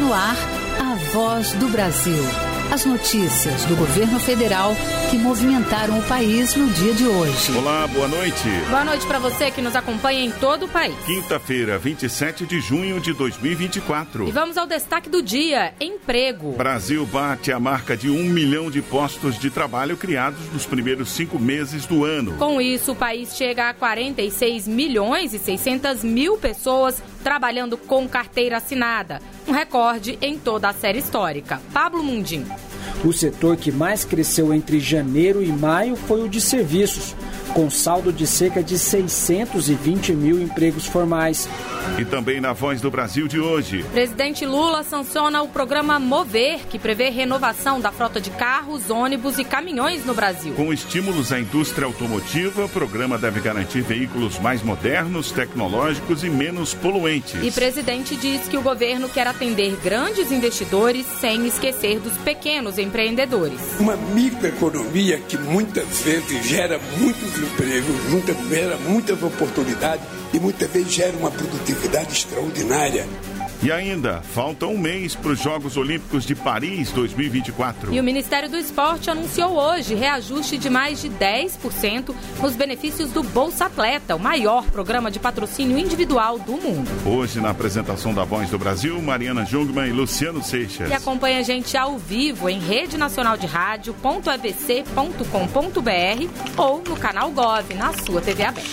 no ar, a Voz do Brasil. As notícias do governo federal que movimentaram o país no dia de hoje. Olá, boa noite. Boa noite para você que nos acompanha em todo o país. Quinta-feira, 27 de junho de 2024. E vamos ao destaque do dia: emprego. Brasil bate a marca de 1 milhão de postos de trabalho criados nos primeiros 5 meses do ano. Com isso, o país chega a 46 milhões e 600 mil pessoas trabalhando com carteira assinada. Um recorde em toda a série histórica. Pablo Mundim. O setor que mais cresceu entre janeiro e maio foi o de serviços, com saldo de cerca de 620 mil empregos formais. E também na Voz do Brasil de hoje. Presidente Lula sanciona o programa Mover, que prevê renovação da frota de carros, ônibus e caminhões no Brasil. Com estímulos à indústria automotiva, o programa deve garantir veículos mais modernos, tecnológicos e menos poluentes. E presidente diz que o governo quer atender grandes investidores sem esquecer dos pequenos empreendedores. Uma microeconomia que muitas vezes gera muitos empregos, gera muitas oportunidades e muitas vezes gera uma produtividade extraordinária. E ainda, falta um mês para os Jogos Olímpicos de Paris 2024. E o Ministério do Esporte anunciou hoje reajuste de mais de 10% nos benefícios do Bolsa Atleta, o maior programa de patrocínio individual do mundo. Hoje, na apresentação da Voz do Brasil, Mariana Jungmann e Luciano Seixas. E acompanha a gente ao vivo em Rede Nacional de Rádio.abc.com.br ou no canal Gov, na sua TV aberta.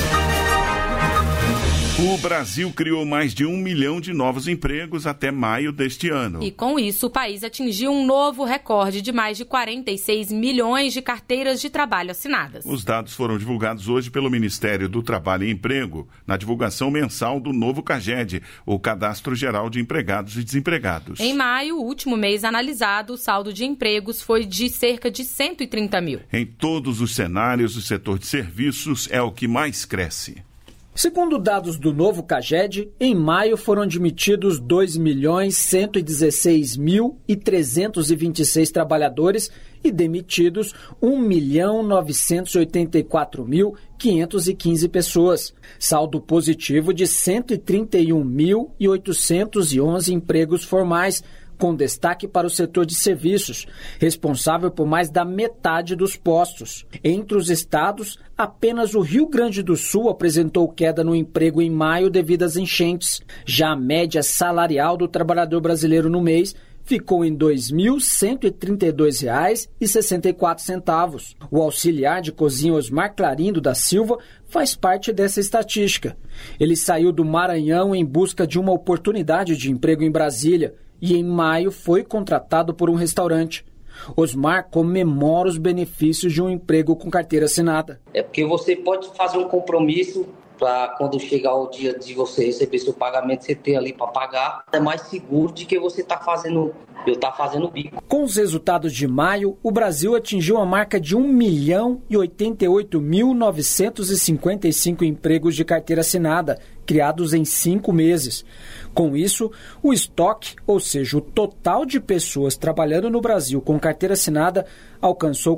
O Brasil criou mais de 1 milhão de novos empregos até maio deste ano. E com isso, o país atingiu um novo recorde de mais de 46 milhões de carteiras de trabalho assinadas. Os dados foram divulgados hoje pelo Ministério do Trabalho e Emprego, na divulgação mensal do novo CAGED, o Cadastro Geral de Empregados e Desempregados. Em maio, o último mês analisado, o saldo de empregos foi de cerca de 130 mil. Em todos os cenários, o setor de serviços é o que mais cresce. Segundo dados do novo CAGED, em maio foram admitidos 2.116.326 trabalhadores e demitidos 1.984.515 pessoas. Saldo positivo de 131.811 empregos formais, com destaque para o setor de serviços, responsável por mais da metade dos postos. Entre os estados, apenas o Rio Grande do Sul apresentou queda no emprego em maio devido às enchentes. Já a média salarial do trabalhador brasileiro no mês ficou em R$ 2.132,64. O auxiliar de cozinha Osmar Clarindo da Silva faz parte dessa estatística. Ele saiu do Maranhão em busca de uma oportunidade de emprego em Brasília e em maio foi contratado por um restaurante. Osmar comemora os benefícios de um emprego com carteira assinada. É porque você pode fazer um compromisso para quando chegar o dia de você receber seu pagamento, você ter ali para pagar. É mais seguro de que você fazendo bico. Com os resultados de maio, o Brasil atingiu a marca de 1.088.955 empregos de carteira assinada, criados em 5 meses. Com isso, o estoque, ou seja, o total de pessoas trabalhando no Brasil com carteira assinada, alcançou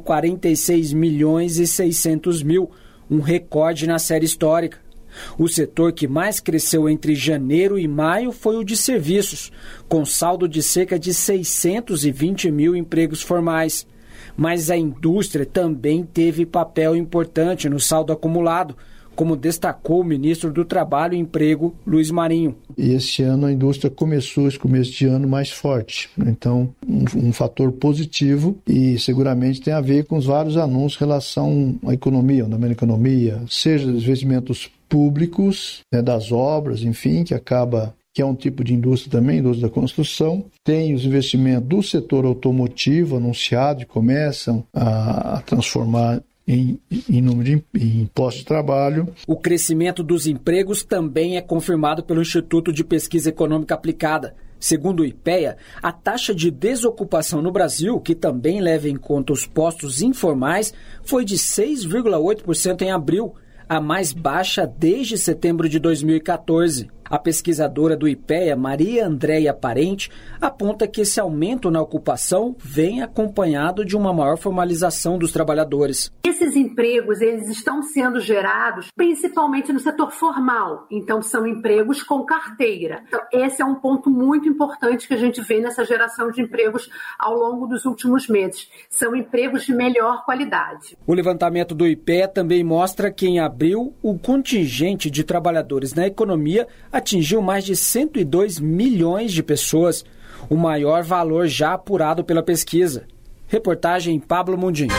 46.600.000, um recorde na série histórica. O setor que mais cresceu entre janeiro e maio foi o de serviços, com saldo de cerca de 620 mil empregos formais. Mas a indústria também teve papel importante no saldo acumulado, como destacou o ministro do Trabalho e Emprego, Luiz Marinho. E esse ano a indústria começou esse começo de ano mais forte. Então, um fator positivo e seguramente tem a ver com os vários anúncios em relação à economia, ao andamento da economia, seja os investimentos públicos, das obras, enfim, que é um tipo de indústria também, indústria da construção. Tem os investimentos do setor automotivo anunciados, que começam a transformar em número de postos de trabalho. O crescimento dos empregos também é confirmado pelo Instituto de Pesquisa Econômica Aplicada. Segundo o IPEA, a taxa de desocupação no Brasil, que também leva em conta os postos informais, foi de 6,8% em abril, a mais baixa desde setembro de 2014. A pesquisadora do IPEA, Maria Andréia Parente, aponta que esse aumento na ocupação vem acompanhado de uma maior formalização dos trabalhadores. Esses empregos, eles estão sendo gerados principalmente no setor formal, então são empregos com carteira. Então, esse é um ponto muito importante que a gente vê nessa geração de empregos ao longo dos últimos meses. São empregos de melhor qualidade. O levantamento do IPEA também mostra que em abril o contingente de trabalhadores na economia atingiu mais de 102 milhões de pessoas, o maior valor já apurado pela pesquisa. Reportagem Pablo Mundim.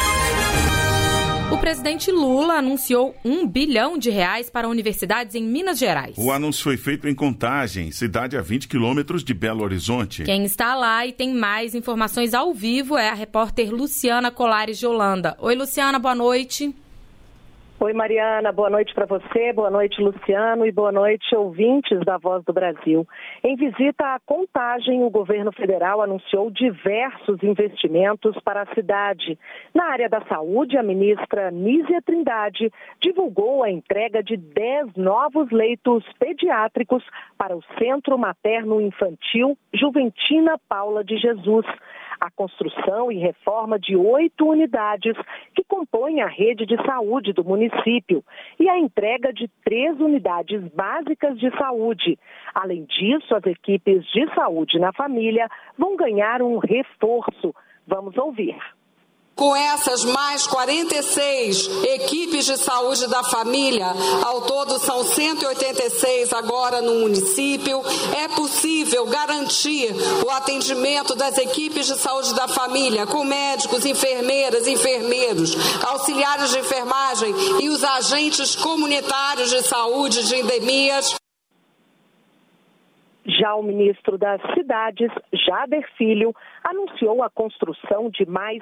O presidente Lula anunciou R$1 bilhão para universidades em Minas Gerais. O anúncio foi feito em Contagem, cidade a 20 quilômetros de Belo Horizonte. Quem está lá e tem mais informações ao vivo é a repórter Luciana Colares de Holanda. Oi, Luciana, boa noite. Oi, Mariana, boa noite para você, boa noite, Luciano, e boa noite, ouvintes da Voz do Brasil. Em visita à Contagem, o governo federal anunciou diversos investimentos para a cidade. Na área da saúde, a ministra Nízia Trindade divulgou a entrega de 10 novos leitos pediátricos para o Centro Materno Infantil Juventina Paula de Jesus. A construção e reforma de 8 unidades que compõem a rede de saúde do município e a entrega de 3 unidades básicas de saúde. Além disso, as equipes de saúde na família vão ganhar um reforço. Vamos ouvir. Com essas mais 46 equipes de saúde da família, ao todo são 186 agora no município, é possível garantir o atendimento das equipes de saúde da família, com médicos, enfermeiras, enfermeiros, auxiliares de enfermagem e os agentes comunitários de saúde de endemias. Já o ministro das Cidades, Jader Filho, anunciou a construção de mais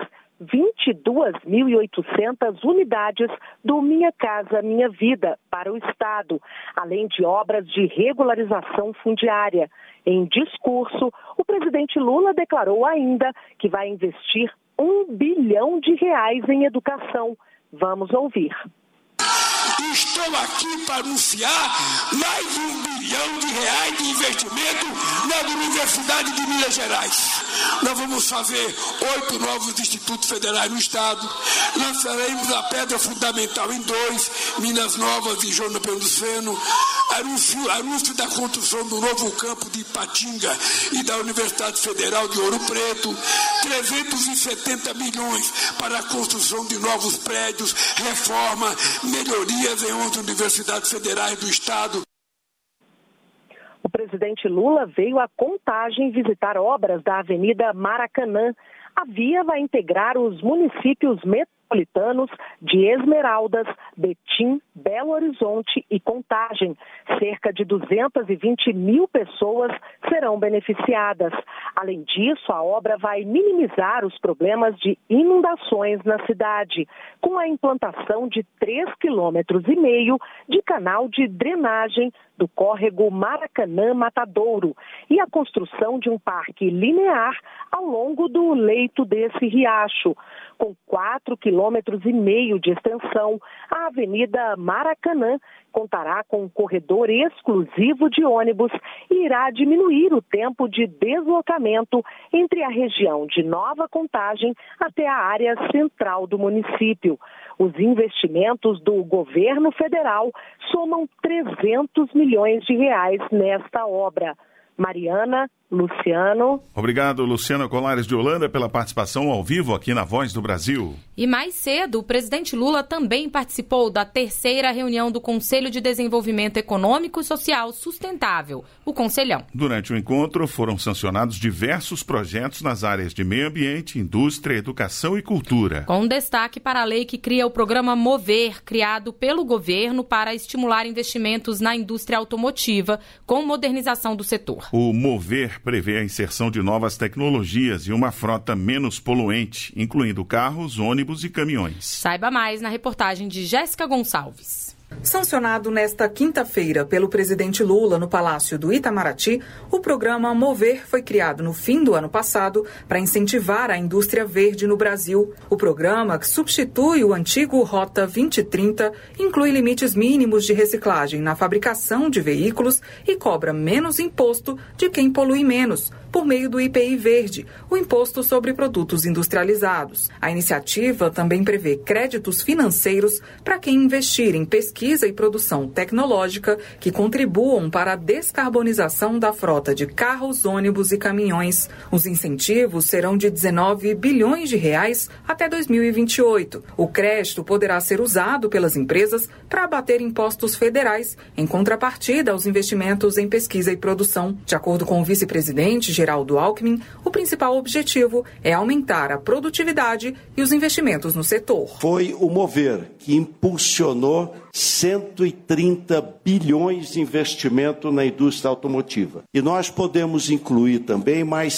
22.800 unidades do Minha Casa Minha Vida para o Estado, além de obras de regularização fundiária. Em discurso, o presidente Lula declarou ainda que vai investir R$1 bilhão em educação. Vamos ouvir. Estou aqui para anunciar mais R$1 bilhão de investimento na Universidade de Minas Gerais. Nós vamos fazer 8 novos institutos federais no estado, lançaremos a pedra fundamental em 2, Minas Novas e João Pedro Luceno, anúncio da construção do novo campo de Ipatinga e da Universidade Federal de Ouro Preto, 370 milhões para a construção de novos prédios, reforma, melhorias em 11 universidades federais do estado. O presidente Lula veio a Contagem visitar obras da Avenida Maracanã. A via vai integrar os municípios metropolitanos de Esmeraldas, Betim, Belo Horizonte e Contagem. Cerca de 220 mil pessoas serão beneficiadas. Além disso, a obra vai minimizar os problemas de inundações na cidade, com a implantação de 3,5 km de canal de drenagem do córrego Maracanã-Matadouro e a construção de um parque linear ao longo do leito desse riacho. Com 4,5 km de extensão, a Avenida Maracanã contará com um corredor exclusivo de ônibus e irá diminuir o tempo de deslocamento entre a região de Nova Contagem até a área central do município. Os investimentos do governo federal somam R$300 milhões nesta obra. Mariana, Luciano. Obrigado, Luciana Colares de Holanda, pela participação ao vivo aqui na Voz do Brasil. E mais cedo, o presidente Lula também participou da 3ª reunião do Conselho de Desenvolvimento Econômico e Social Sustentável, o Conselhão. Durante o encontro, foram sancionados diversos projetos nas áreas de meio ambiente, indústria, educação e cultura. Com destaque para a lei que cria o programa Mover, criado pelo governo para estimular investimentos na indústria automotiva, com modernização do setor. O Mover prevê a inserção de novas tecnologias e uma frota menos poluente, incluindo carros, ônibus e caminhões. Saiba mais na reportagem de Jéssica Gonçalves. Sancionado nesta quinta-feira pelo presidente Lula no Palácio do Itamaraty, o programa Mover foi criado no fim do ano passado para incentivar a indústria verde no Brasil. O programa, que substitui o antigo Rota 2030, inclui limites mínimos de reciclagem na fabricação de veículos e cobra menos imposto de quem polui menos, por meio do IPI Verde, o Imposto sobre Produtos Industrializados. A iniciativa também prevê créditos financeiros para quem investir em pesquisa e produção tecnológica que contribuam para a descarbonização da frota de carros, ônibus e caminhões. Os incentivos serão de 19 bilhões de reais até 2028. O crédito poderá ser usado pelas empresas para abater impostos federais, em contrapartida aos investimentos em pesquisa e produção. De acordo com o vice-presidente Geraldo Alckmin, o principal objetivo é aumentar a produtividade e os investimentos no setor. Foi o Mover que impulsionou 130 bilhões de investimento na indústria automotiva. E nós podemos incluir também mais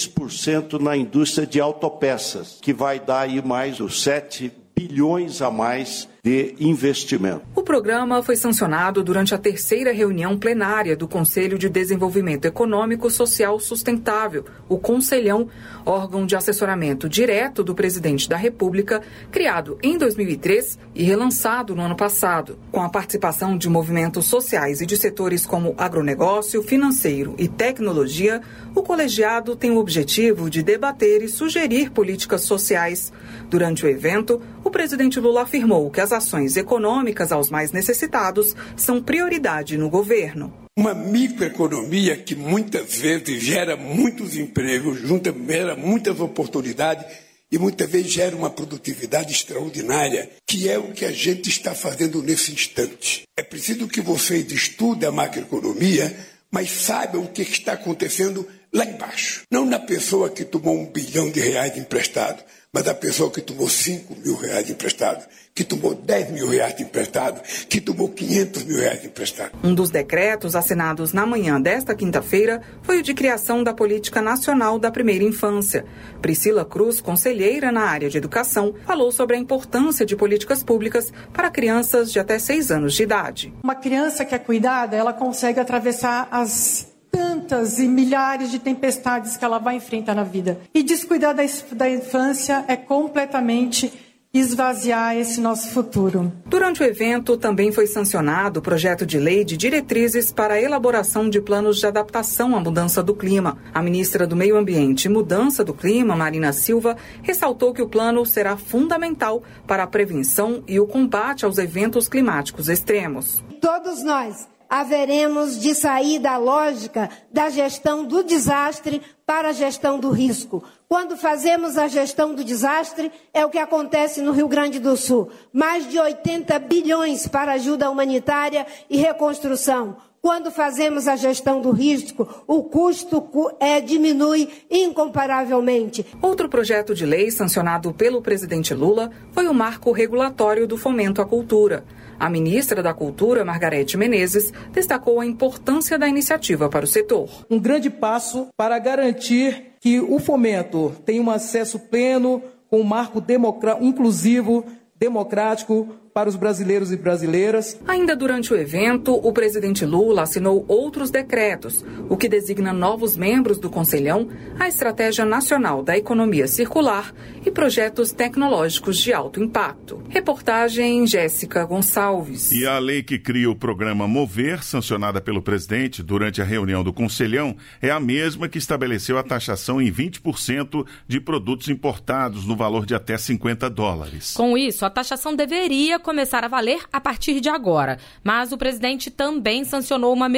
6% na indústria de autopeças, que vai dar aí mais os 7 bilhões a mais de investimento. O programa foi sancionado durante a 3ª reunião plenária do Conselho de Desenvolvimento Econômico Social Sustentável, o Conselhão, órgão de assessoramento direto do presidente da República, criado em 2003 e relançado no ano passado. Com a participação de movimentos sociais e de setores como agronegócio, financeiro e tecnologia, o colegiado tem o objetivo de debater e sugerir políticas sociais. Durante o evento, o presidente Lula afirmou que as ações econômicas aos mais necessitados são prioridade no governo. Uma microeconomia que muitas vezes gera muitos empregos, gera muitas oportunidades e muitas vezes gera uma produtividade extraordinária, que é o que a gente está fazendo nesse instante. É preciso que vocês estudem a macroeconomia, mas saibam o que está acontecendo lá embaixo. Não na pessoa que tomou R$1 bilhão emprestado, mas a pessoa que tomou R$5 mil emprestado, que tomou R$10 mil emprestado, que tomou R$500 mil emprestado. Um dos decretos assinados na manhã desta quinta-feira foi o de criação da Política Nacional da Primeira Infância. Priscila Cruz, conselheira na área de educação, falou sobre a importância de políticas públicas para crianças de até 6 anos de idade. Uma criança que é cuidada, ela consegue atravessar as tantas e milhares de tempestades que ela vai enfrentar na vida. E descuidar da infância é completamente esvaziar esse nosso futuro. Durante o evento, também foi sancionado o projeto de lei de diretrizes para a elaboração de planos de adaptação à mudança do clima. A ministra do Meio Ambiente e Mudança do Clima, Marina Silva, ressaltou que o plano será fundamental para a prevenção e o combate aos eventos climáticos extremos. Todos nós haveremos de sair da lógica da gestão do desastre para a gestão do risco. Quando fazemos a gestão do desastre, é o que acontece no Rio Grande do Sul. Mais de 80 bilhões para ajuda humanitária e reconstrução. Quando fazemos a gestão do risco, o custo diminui incomparavelmente. Outro projeto de lei sancionado pelo presidente Lula foi o marco regulatório do fomento à cultura. A ministra da Cultura, Margarete Menezes, destacou a importância da iniciativa para o setor. Um grande passo para garantir que o fomento tenha um acesso pleno com um marco inclusivo, democrático, para os brasileiros e brasileiras. Ainda durante o evento, o presidente Lula assinou outros decretos, o que designa novos membros do Conselhão, a Estratégia Nacional da Economia Circular e projetos tecnológicos de alto impacto. Reportagem Jéssica Gonçalves. E a lei que cria o programa Mover, sancionada pelo presidente durante a reunião do Conselhão, é a mesma que estabeleceu a taxação em 20% de produtos importados no valor de até $50. Com isso, a taxação deveria começar a valer a partir de agora, mas o presidente também assinou uma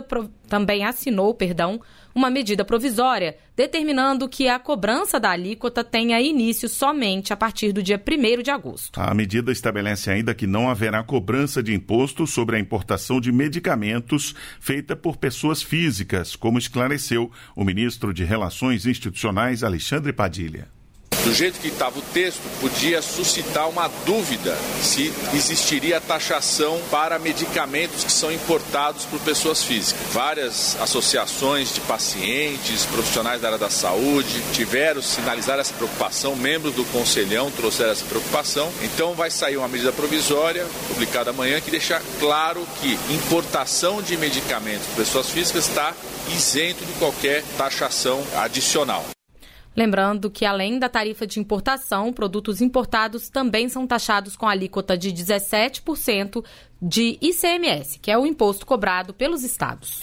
medida provisória, determinando que a cobrança da alíquota tenha início somente a partir do dia 1º de agosto. A medida estabelece ainda que não haverá cobrança de imposto sobre a importação de medicamentos feita por pessoas físicas, como esclareceu o ministro de Relações Institucionais, Alexandre Padilha. Do jeito que estava o texto, podia suscitar uma dúvida se existiria taxação para medicamentos que são importados por pessoas físicas. Várias associações de pacientes, profissionais da área da saúde, sinalizaram essa preocupação, membros do Conselhão trouxeram essa preocupação. Então vai sair uma medida provisória, publicada amanhã, que deixa claro que importação de medicamentos por pessoas físicas está isento de qualquer taxação adicional. Lembrando que, além da tarifa de importação, produtos importados também são taxados com alíquota de 17% de ICMS, que é o imposto cobrado pelos estados.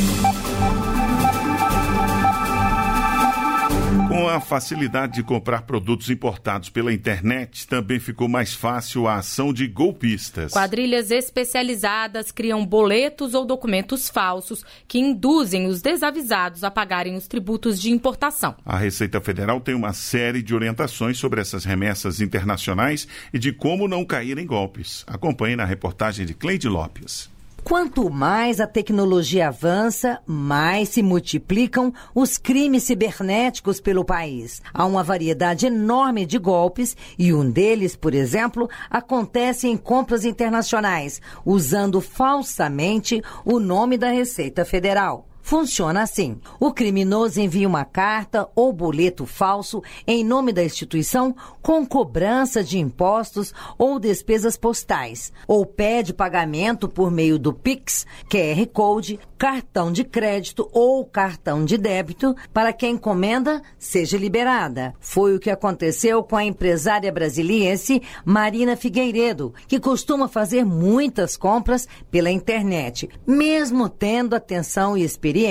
Com a facilidade de comprar produtos importados pela internet, também ficou mais fácil a ação de golpistas. Quadrilhas especializadas criam boletos ou documentos falsos que induzem os desavisados a pagarem os tributos de importação. A Receita Federal tem uma série de orientações sobre essas remessas internacionais e de como não cair em golpes. Acompanhe na reportagem de Cleide Lopes. Quanto mais a tecnologia avança, mais se multiplicam os crimes cibernéticos pelo país. Há uma variedade enorme de golpes e um deles, por exemplo, acontece em compras internacionais, usando falsamente o nome da Receita Federal. Funciona assim. O criminoso envia uma carta ou boleto falso em nome da instituição com cobrança de impostos ou despesas postais, ou pede pagamento por meio do Pix, QR Code, cartão de crédito ou cartão de débito para que a encomenda seja liberada. Foi o que aconteceu com a empresária brasiliense Marina Figueiredo, que costuma fazer muitas compras pela internet. Mesmo tendo atenção e experiência,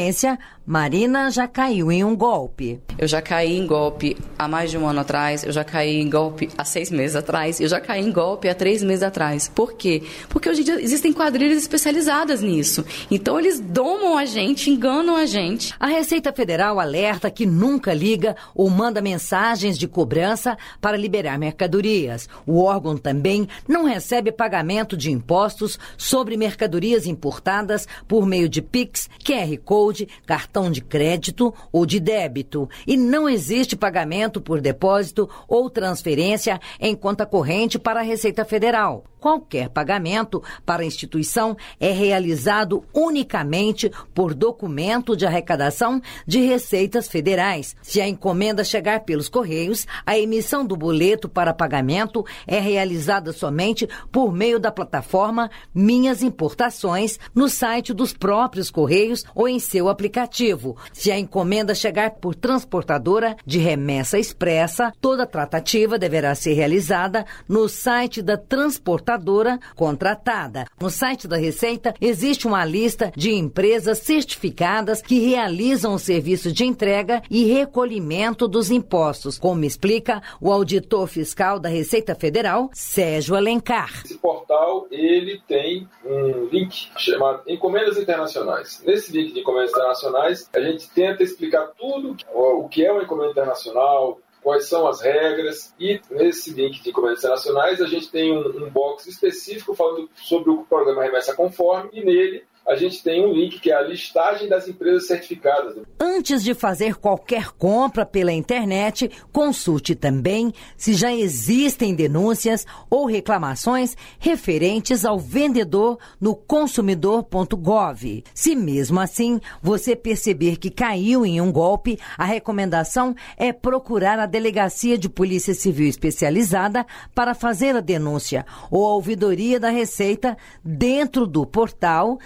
Marina já caiu em um golpe. Eu já caí em golpe há mais de um ano atrás, eu já caí em golpe há 6 meses atrás, eu já caí em golpe há 3 meses atrás. Por quê? Porque hoje em dia existem quadrilhas especializadas nisso. Então eles domam a gente, enganam a gente. A Receita Federal alerta que nunca liga ou manda mensagens de cobrança para liberar mercadorias. O órgão também não recebe pagamento de impostos sobre mercadorias importadas por meio de Pix, QR Code, cartão de crédito ou de débito. E não existe pagamento por depósito ou transferência em conta corrente para a Receita Federal. Qualquer pagamento para a instituição é realizado unicamente por documento de arrecadação de receitas federais. Se a encomenda chegar pelos Correios, a emissão do boleto para pagamento é realizada somente por meio da plataforma Minhas Importações no site dos próprios Correios ou em seu aplicativo. Se a encomenda chegar por transportadora de remessa expressa, toda tratativa deverá ser realizada no site da transportadora contratada. No site da Receita existe uma lista de empresas certificadas que realizam o serviço de entrega e recolhimento dos impostos, como explica o auditor fiscal da Receita Federal, Sérgio Alencar. Esse portal, ele tem um link chamado Encomendas Internacionais. Nesse link de encomendas internacionais, a gente tenta explicar tudo o que é uma encomenda internacional, quais são as regras, e nesse link de encomendas internacionais a gente tem um box específico falando sobre o programa Remessa Conforme, e nele a gente tem um link que é a listagem das empresas certificadas. Antes de fazer qualquer compra pela internet, consulte também se já existem denúncias ou reclamações referentes ao vendedor no consumidor.gov. Se mesmo assim você perceber que caiu em um golpe, a recomendação é procurar a Delegacia de Polícia Civil Especializada para fazer a denúncia ou a ouvidoria da Receita dentro do portal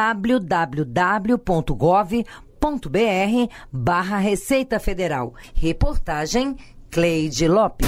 www.gov.br/Receita Federal. Reportagem Cleide Lopes.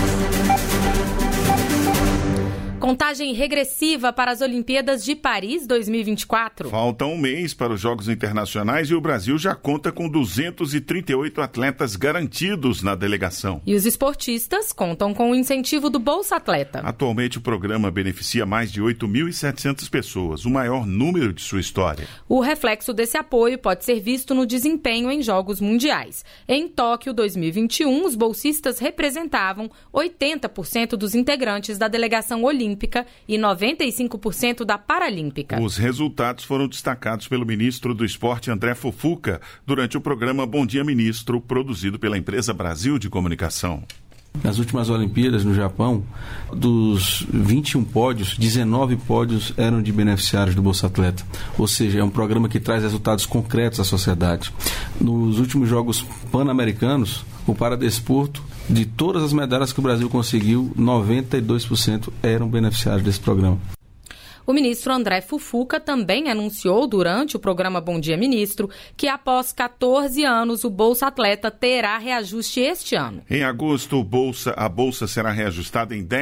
Contagem regressiva para as Olimpíadas de Paris 2024. Falta um mês para os Jogos Internacionais e o Brasil já conta com 238 atletas garantidos na delegação. E os esportistas contam com o incentivo do Bolsa Atleta. Atualmente o programa beneficia mais de 8.700 pessoas, o maior número de sua história. O reflexo desse apoio pode ser visto no desempenho em Jogos Mundiais. Em Tóquio 2021, os bolsistas representavam 80% dos integrantes da delegação olímpica e 95% da Paralímpica. Os resultados foram destacados pelo ministro do Esporte, André Fufuca, durante o programa Bom Dia Ministro, produzido pela empresa Brasil de Comunicação. Nas últimas Olimpíadas no Japão, dos 21 pódios, 19 pódios eram de beneficiários do Bolsa Atleta. Ou seja, é um programa que traz resultados concretos à sociedade. Nos últimos Jogos Pan-Americanos, o paradesporto, de todas as medalhas que o Brasil conseguiu, 92% eram beneficiários desse programa. O ministro André Fufuca também anunciou durante o programa Bom Dia Ministro que após 14 anos o Bolsa Atleta terá reajuste este ano. Em agosto, a bolsa será reajustada em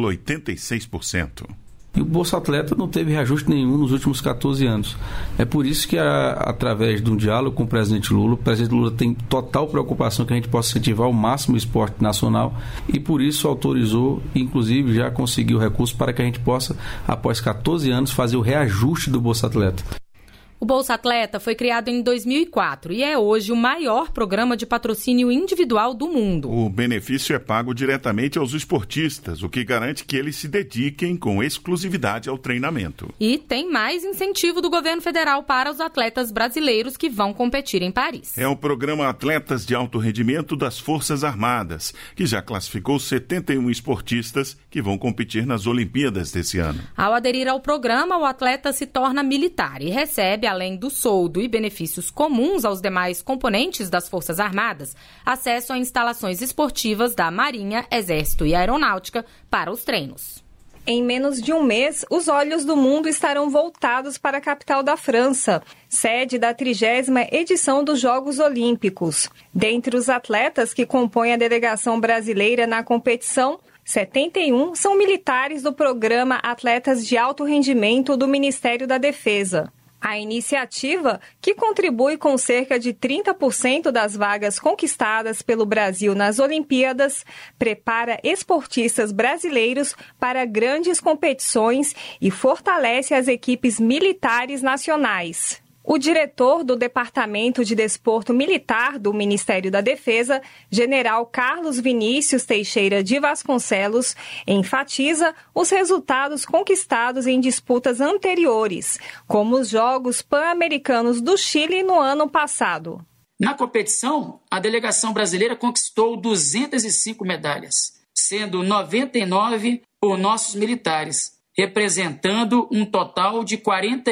10,86%. E o Bolsa Atleta não teve reajuste nenhum nos últimos 14 anos. É por isso que, através de um diálogo com o presidente Lula tem total preocupação que a gente possa incentivar ao máximo o esporte nacional e por isso autorizou, inclusive já conseguiu recurso para que a gente possa, após 14 anos, fazer o reajuste do Bolsa Atleta. O Bolsa Atleta foi criado em 2004 e é hoje o maior programa de patrocínio individual do mundo. O benefício é pago diretamente aos esportistas, o que garante que eles se dediquem com exclusividade ao treinamento. E tem mais incentivo do governo federal para os atletas brasileiros que vão competir em Paris. É o programa Atletas de Alto Rendimento das Forças Armadas, que já classificou 71 esportistas que vão competir nas Olimpíadas desse ano. Ao aderir ao programa, o atleta se torna militar e recebe, além do soldo e benefícios comuns aos demais componentes das Forças Armadas, acesso a instalações esportivas da Marinha, Exército e Aeronáutica para os treinos. Em menos de um mês, os olhos do mundo estarão voltados para a capital da França, sede da 30ª edição dos Jogos Olímpicos. Dentre os atletas que compõem a delegação brasileira na competição, 71 são militares do programa Atletas de Alto Rendimento do Ministério da Defesa. A iniciativa, que contribui com cerca de 30% das vagas conquistadas pelo Brasil nas Olimpíadas, prepara esportistas brasileiros para grandes competições e fortalece as equipes militares nacionais. O diretor do Departamento de Desporto Militar do Ministério da Defesa, General Carlos Vinícius Teixeira de Vasconcelos, enfatiza os resultados conquistados em disputas anteriores, como os Jogos Pan-Americanos do Chile no ano passado. Na competição, a delegação brasileira conquistou 205 medalhas, sendo 99 por nossos militares, representando um total de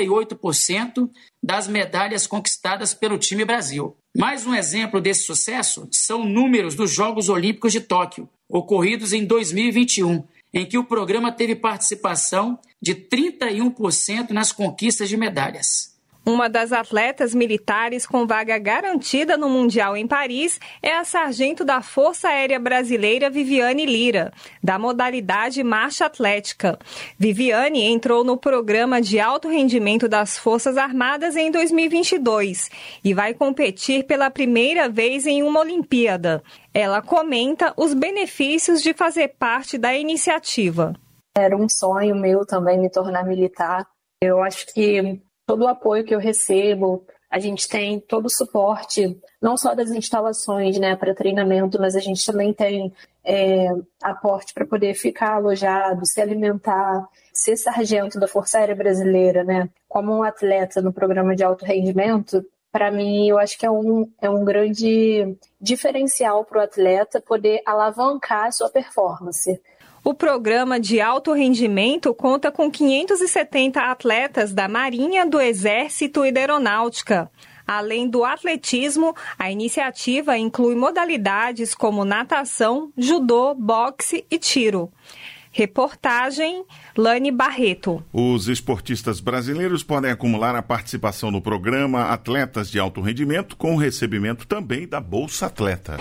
48% das medalhas conquistadas pelo time Brasil. Mais um exemplo desse sucesso são números dos Jogos Olímpicos de Tóquio, ocorridos em 2021, em que o programa teve participação de 31% nas conquistas de medalhas. Uma das atletas militares com vaga garantida no Mundial em Paris é a sargento da Força Aérea Brasileira Viviane Lira, da modalidade marcha atlética. Viviane entrou no programa de alto rendimento das Forças Armadas em 2022 e vai competir pela primeira vez em uma Olimpíada. Ela comenta os benefícios de fazer parte da iniciativa. Era um sonho meu também me tornar militar. Eu acho que todo o apoio que eu recebo, a gente tem todo o suporte, não só das instalações, né, para treinamento, mas a gente também tem aporte para poder ficar alojado, se alimentar, ser sargento da Força Aérea Brasileira, né, como um atleta no programa de alto rendimento. Para mim, eu acho que é um grande diferencial para o atleta poder alavancar a sua performance. O programa de alto rendimento conta com 570 atletas da Marinha, do Exército e da Aeronáutica. Além do atletismo, a iniciativa inclui modalidades como natação, judô, boxe e tiro. Reportagem, Lani Barreto. Os esportistas brasileiros podem acumular a participação no programa Atletas de Alto Rendimento com o recebimento também da Bolsa Atleta.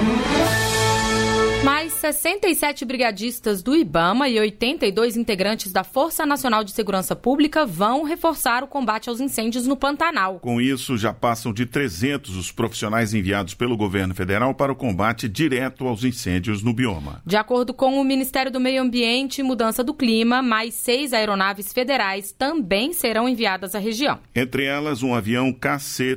Mais 67 brigadistas do IBAMA e 82 integrantes da Força Nacional de Segurança Pública vão reforçar o combate aos incêndios no Pantanal. Com isso, já passam de 300 os profissionais enviados pelo governo federal para o combate direto aos incêndios no bioma. De acordo com o Ministério do Meio Ambiente e Mudança do Clima, mais 6 aeronaves federais também serão enviadas à região. Entre elas, um avião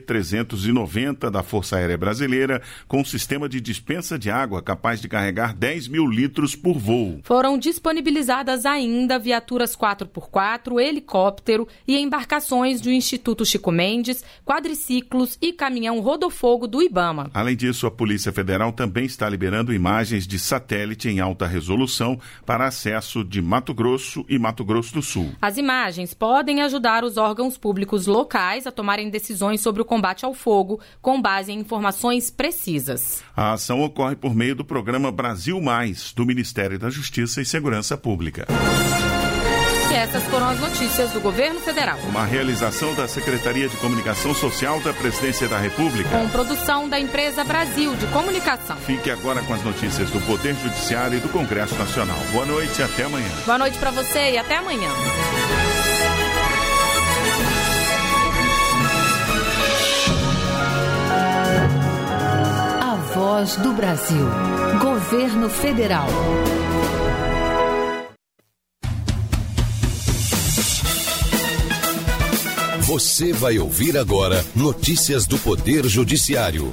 KC-390 da Força Aérea Brasileira com sistema de dispensa de água capaz de carregar 10 10 mil litros por voo. Foram disponibilizadas ainda viaturas 4x4, helicóptero e embarcações do Instituto Chico Mendes, quadriciclos e caminhão rodofogo do IBAMA. Além disso, a Polícia Federal também está liberando imagens de satélite em alta resolução para acesso de Mato Grosso e Mato Grosso do Sul. As imagens podem ajudar os órgãos públicos locais a tomarem decisões sobre o combate ao fogo com base em informações precisas. A ação ocorre por meio do programa Brasil Mais, do Ministério da Justiça e Segurança Pública. E essas foram as notícias do Governo Federal. Uma realização da Secretaria de Comunicação Social da Presidência da República. Com produção da Empresa Brasil de Comunicação. Fique agora com as notícias do Poder Judiciário e do Congresso Nacional. Boa noite e até amanhã. Boa noite para você e até amanhã. A Voz do Brasil. Governo Federal. Você vai ouvir agora notícias do Poder Judiciário.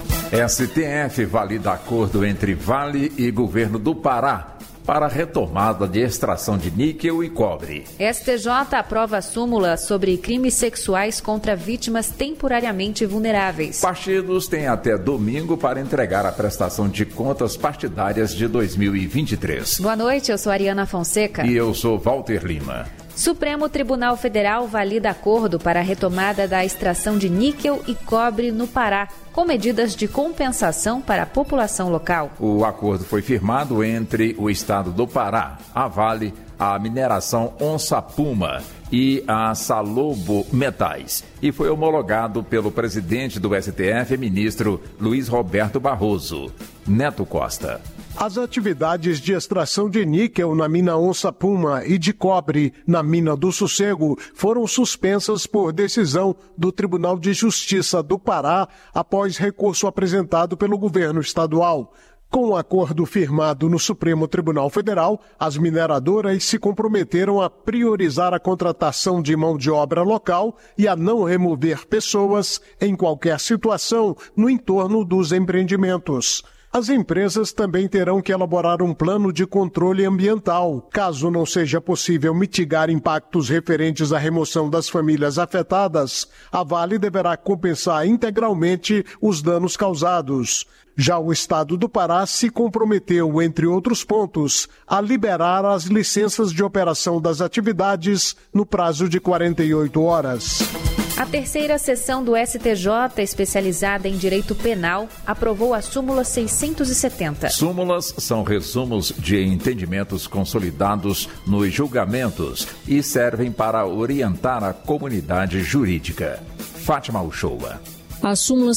STF valida acordo entre Vale e governo do Pará para a retomada de extração de níquel e cobre. STJ aprova súmula sobre crimes sexuais contra vítimas temporariamente vulneráveis. Partidos têm até domingo para entregar a prestação de contas partidárias de 2023. Boa noite, eu sou Ariana Fonseca. E eu sou Walter Lima. Supremo Tribunal Federal valida acordo para a retomada da extração de níquel e cobre no Pará, com medidas de compensação para a população local. O acordo foi firmado entre o estado do Pará, a Vale, a mineração Onça Puma e a Salobo Metais e foi homologado pelo presidente do STF, ministro Luiz Roberto Barroso. Neto Costa. As atividades de extração de níquel na mina Onça Puma e de cobre na mina do Sossego foram suspensas por decisão do Tribunal de Justiça do Pará após recurso apresentado pelo governo estadual. Com o acordo firmado no Supremo Tribunal Federal, as mineradoras se comprometeram a priorizar a contratação de mão de obra local e a não remover pessoas em qualquer situação no entorno dos empreendimentos. As empresas também terão que elaborar um plano de controle ambiental. Caso não seja possível mitigar impactos referentes à remoção das famílias afetadas, a Vale deverá compensar integralmente os danos causados. Já o estado do Pará se comprometeu, entre outros pontos, a liberar as licenças de operação das atividades no prazo de 48 horas. A terceira sessão do STJ, especializada em direito penal, aprovou a súmula 670. Súmulas são resumos de entendimentos consolidados nos julgamentos e servem para orientar a comunidade jurídica. Fátima Uchoa. A súmula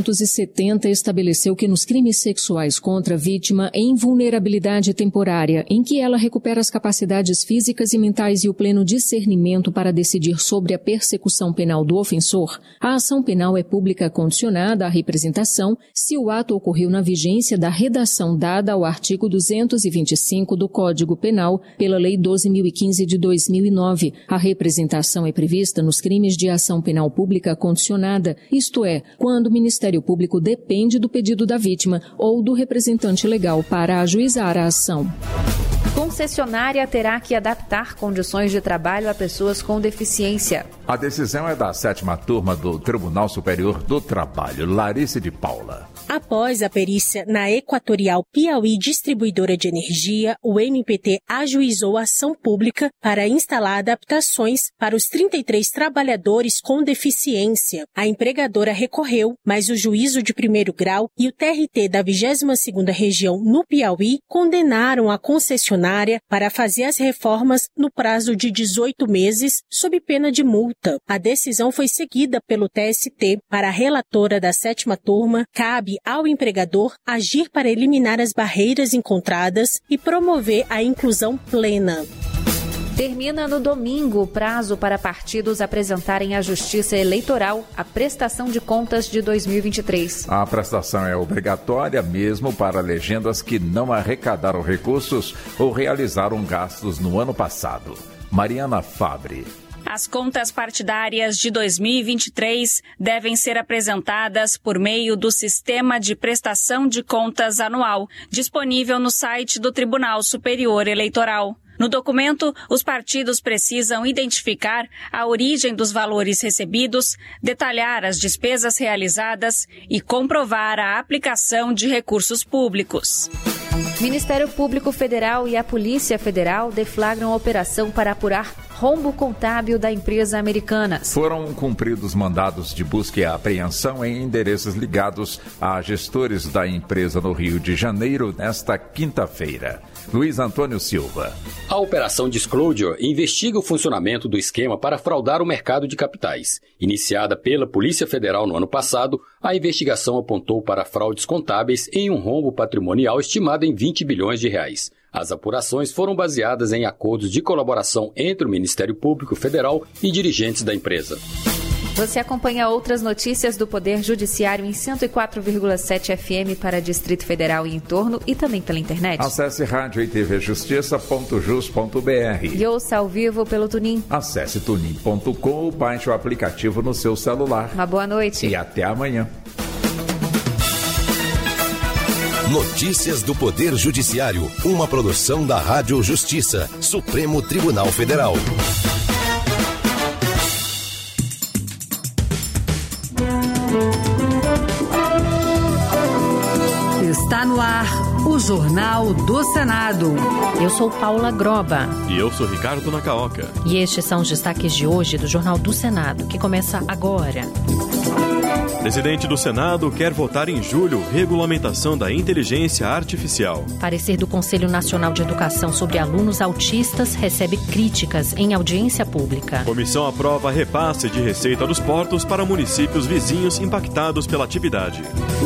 670 estabeleceu que nos crimes sexuais contra a vítima em vulnerabilidade temporária, em que ela recupera as capacidades físicas e mentais e o pleno discernimento para decidir sobre a persecução penal do ofensor, a ação penal é pública condicionada à representação se o ato ocorreu na vigência da redação dada ao artigo 225 do Código Penal pela Lei 12.015 de 2009. A representação é prevista nos crimes de ação penal pública condicionada, isto é, quando o Ministério Público depende do pedido da vítima ou do representante legal para ajuizar a ação. Concessionária terá que adaptar condições de trabalho a pessoas com deficiência. A decisão é da 7ª turma do Tribunal Superior do Trabalho, Larissa de Paula. Após a perícia na Equatorial Piauí Distribuidora de Energia, o MPT ajuizou a ação pública para instalar adaptações para os 33 trabalhadores com deficiência. A empregadora recorreu, mas o juízo de primeiro grau e o TRT da 22ª Região no Piauí condenaram a concessionária para fazer as reformas no prazo de 18 meses, sob pena de multa. A decisão foi seguida pelo TST. Para a relatora da 7ª turma, cabe ao empregador agir para eliminar as barreiras encontradas e promover a inclusão plena. Termina no domingo o prazo para partidos apresentarem à Justiça Eleitoral a prestação de contas de 2023. A prestação é obrigatória mesmo para legendas que não arrecadaram recursos ou realizaram gastos no ano passado. Mariana Fabre. A As contas partidárias de 2023 devem ser apresentadas por meio do Sistema de Prestação de Contas Anual, disponível no site do Tribunal Superior Eleitoral. No documento, os partidos precisam identificar a origem dos valores recebidos, detalhar as despesas realizadas e comprovar a aplicação de recursos públicos. Ministério Público Federal e a Polícia Federal deflagram operação para apurar rombo contábil da empresa Americanas. Foram cumpridos mandados de busca e apreensão em endereços ligados a gestores da empresa no Rio de Janeiro nesta quinta-feira. Luiz Antônio Silva. A Operação Disclosure investiga o funcionamento do esquema para fraudar o mercado de capitais. Iniciada pela Polícia Federal no ano passado, a investigação apontou para fraudes contábeis em um rombo patrimonial estimado em 20 bilhões de reais. As apurações foram baseadas em acordos de colaboração entre o Ministério Público Federal e dirigentes da empresa. Você acompanha outras notícias do Poder Judiciário em 104,7 FM para Distrito Federal e entorno e também pela internet. Acesse rádio e tvjustiça.jus.br e ouça ao vivo pelo TuneIn. Acesse tunin.com ou baixe o aplicativo no seu celular. Uma boa noite. E até amanhã. Notícias do Poder Judiciário, uma produção da Rádio Justiça, Supremo Tribunal Federal. Está no ar o Jornal do Senado. Eu sou Paula Groba. E eu sou Ricardo Nacaoca. E estes são os destaques de hoje do Jornal do Senado, que começa agora. Presidente do Senado quer votar em julho regulamentação da inteligência artificial. Parecer do Conselho Nacional de Educação sobre alunos autistas recebe críticas em audiência pública. Comissão aprova repasse de receita dos portos para municípios vizinhos impactados pela atividade.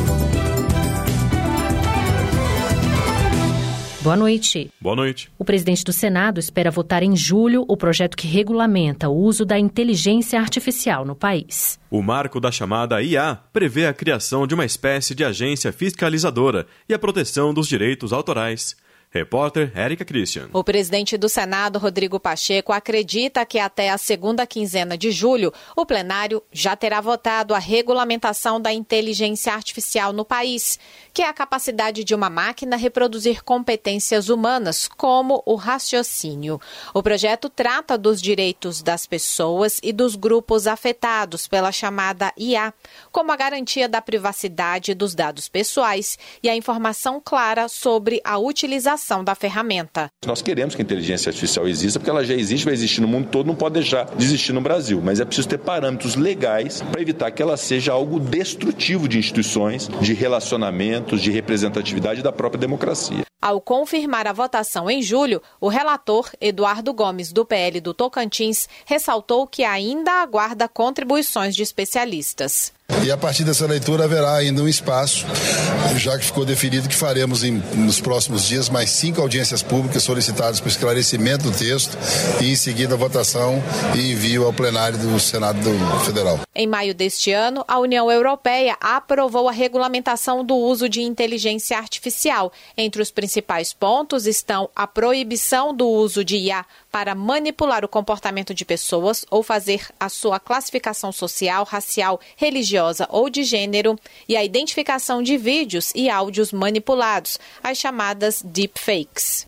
Boa noite. Boa noite. O presidente do Senado espera votar em julho o projeto que regulamenta o uso da inteligência artificial no país. O marco da chamada IA prevê a criação de uma espécie de agência fiscalizadora e a proteção dos direitos autorais. Repórter Érica Christian. O presidente do Senado, Rodrigo Pacheco, acredita que até a segunda quinzena de julho, o plenário já terá votado a regulamentação da inteligência artificial no país, que é a capacidade de uma máquina reproduzir competências humanas, como o raciocínio. O projeto trata dos direitos das pessoas e dos grupos afetados pela chamada IA, como a garantia da privacidade dos dados pessoais e a informação clara sobre a utilização da ferramenta. Nós queremos que a inteligência artificial exista, porque ela já existe, vai existir no mundo todo, não pode deixar de existir no Brasil. Mas é preciso ter parâmetros legais para evitar que ela seja algo destrutivo de instituições, de relacionamentos, de representatividade da própria democracia. Ao confirmar a votação em julho, o relator, Eduardo Gomes, do PL do Tocantins, ressaltou que ainda aguarda contribuições de especialistas. E a partir dessa leitura haverá ainda um espaço, já que ficou definido que faremos nos próximos dias mais 5 audiências públicas solicitadas para esclarecimento do texto e em seguida a votação e envio ao plenário do Senado Federal. Em maio deste ano, a União Europeia aprovou a regulamentação do uso de inteligência artificial. Entre os principais pontos estão a proibição do uso de IA para manipular o comportamento de pessoas ou fazer a sua classificação social, racial, religiosa ou de gênero e a identificação de vídeos e áudios manipulados, as chamadas deepfakes.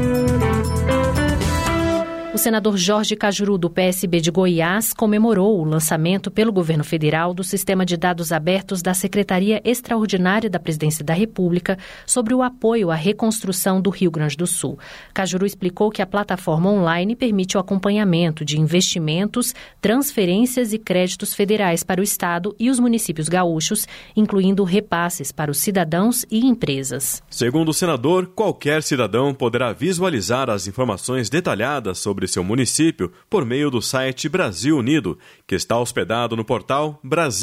O senador Jorge Cajuru, do PSB de Goiás, comemorou o lançamento pelo governo federal do Sistema de Dados Abertos da Secretaria Extraordinária da Presidência da República sobre o apoio à reconstrução do Rio Grande do Sul. Cajuru explicou que a plataforma online permite o acompanhamento de investimentos, transferências e créditos federais para o Estado e os municípios gaúchos, incluindo repasses para os cidadãos e empresas. Segundo o senador, qualquer cidadão poderá visualizar as informações detalhadas sobre seu município por meio do site Brasil Unido, que está hospedado no portal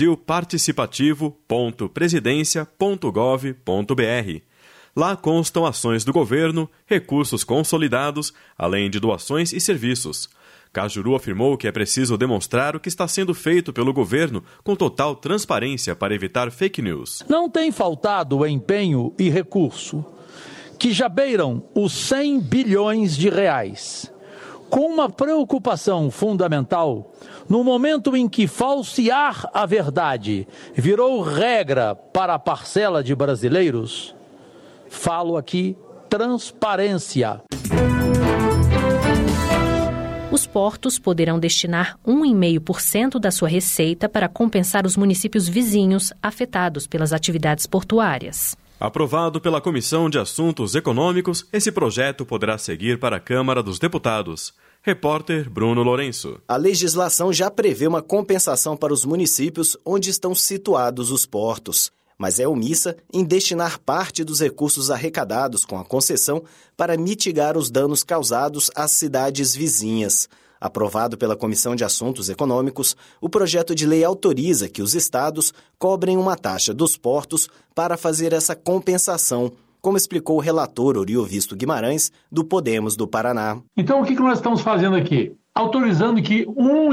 brasilparticipativo.presidencia.gov.br. Lá constam ações do governo, recursos consolidados, além de doações e serviços. Cajuru afirmou que é preciso demonstrar o que está sendo feito pelo governo com total transparência para evitar fake news. Não tem faltado empenho e recurso, que já beiram os 100 bilhões de reais. com uma preocupação fundamental, no momento em que falsear a verdade virou regra para a parcela de brasileiros, falo aqui transparência. Os portos poderão destinar 1,5% da sua receita para compensar os municípios vizinhos afetados pelas atividades portuárias. Aprovado pela Comissão de Assuntos Econômicos, esse projeto poderá seguir para a Câmara dos Deputados. Repórter Bruno Lourenço. A legislação já prevê uma compensação para os municípios onde estão situados os portos, mas é omissa em destinar parte dos recursos arrecadados com a concessão para mitigar os danos causados às cidades vizinhas. Aprovado pela Comissão de Assuntos Econômicos, o projeto de lei autoriza que os estados cobrem uma taxa dos portos para fazer essa compensação, como explicou o relator Oriovisto Guimarães, do Podemos do Paraná. Então, o que nós estamos fazendo aqui? Autorizando que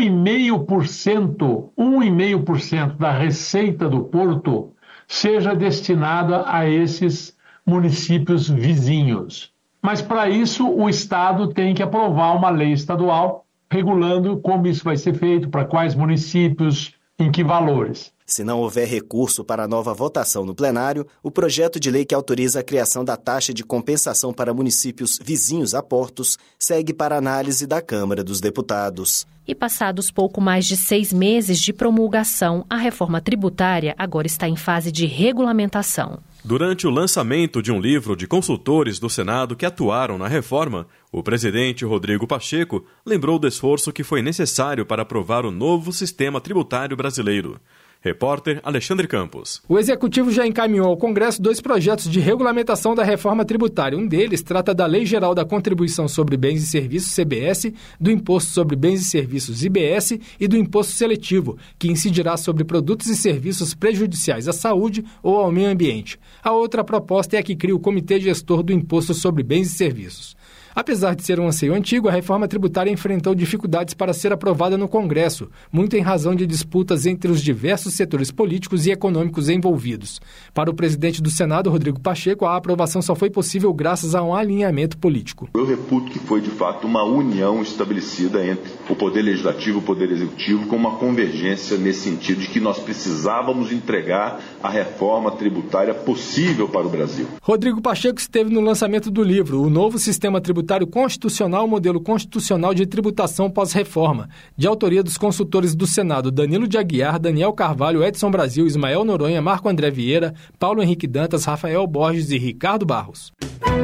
1,5% da receita do porto seja destinada a esses municípios vizinhos. Mas, para isso, o Estado tem que aprovar uma lei estadual regulando como isso vai ser feito, para quais municípios, em que valores. Se não houver recurso para a nova votação no plenário, o projeto de lei que autoriza a criação da taxa de compensação para municípios vizinhos a portos segue para análise da Câmara dos Deputados. E passados pouco mais de 6 meses de promulgação, a reforma tributária agora está em fase de regulamentação. Durante o lançamento de um livro de consultores do Senado que atuaram na reforma, o presidente Rodrigo Pacheco lembrou do esforço que foi necessário para aprovar o novo sistema tributário brasileiro. Repórter Alexandre Campos. O Executivo já encaminhou ao Congresso 2 projetos de regulamentação da reforma tributária. Um deles trata da Lei Geral da Contribuição sobre Bens e Serviços, CBS, do Imposto sobre Bens e Serviços, IBS, e do Imposto Seletivo, que incidirá sobre produtos e serviços prejudiciais à saúde ou ao meio ambiente. A outra proposta é a que cria o Comitê Gestor do Imposto sobre Bens e Serviços. Apesar de ser um anseio antigo, a reforma tributária enfrentou dificuldades para ser aprovada no Congresso, muito em razão de disputas entre os diversos setores políticos e econômicos envolvidos. Para o presidente do Senado, Rodrigo Pacheco, a aprovação só foi possível graças a um alinhamento político. Eu reputo que foi, de fato, uma união estabelecida entre o Poder Legislativo e o Poder Executivo, com uma convergência nesse sentido de que nós precisávamos entregar a reforma tributária possível para o Brasil. Rodrigo Pacheco esteve no lançamento do livro O Novo Sistema Tributário Constitucional, Modelo Constitucional de Tributação Pós-Reforma, de autoria dos consultores do Senado Danilo de Aguiar, Daniel Carvalho, Edson Brasil, Ismael Noronha, Marco André Vieira, Paulo Henrique Dantas, Rafael Borges e Ricardo Barros.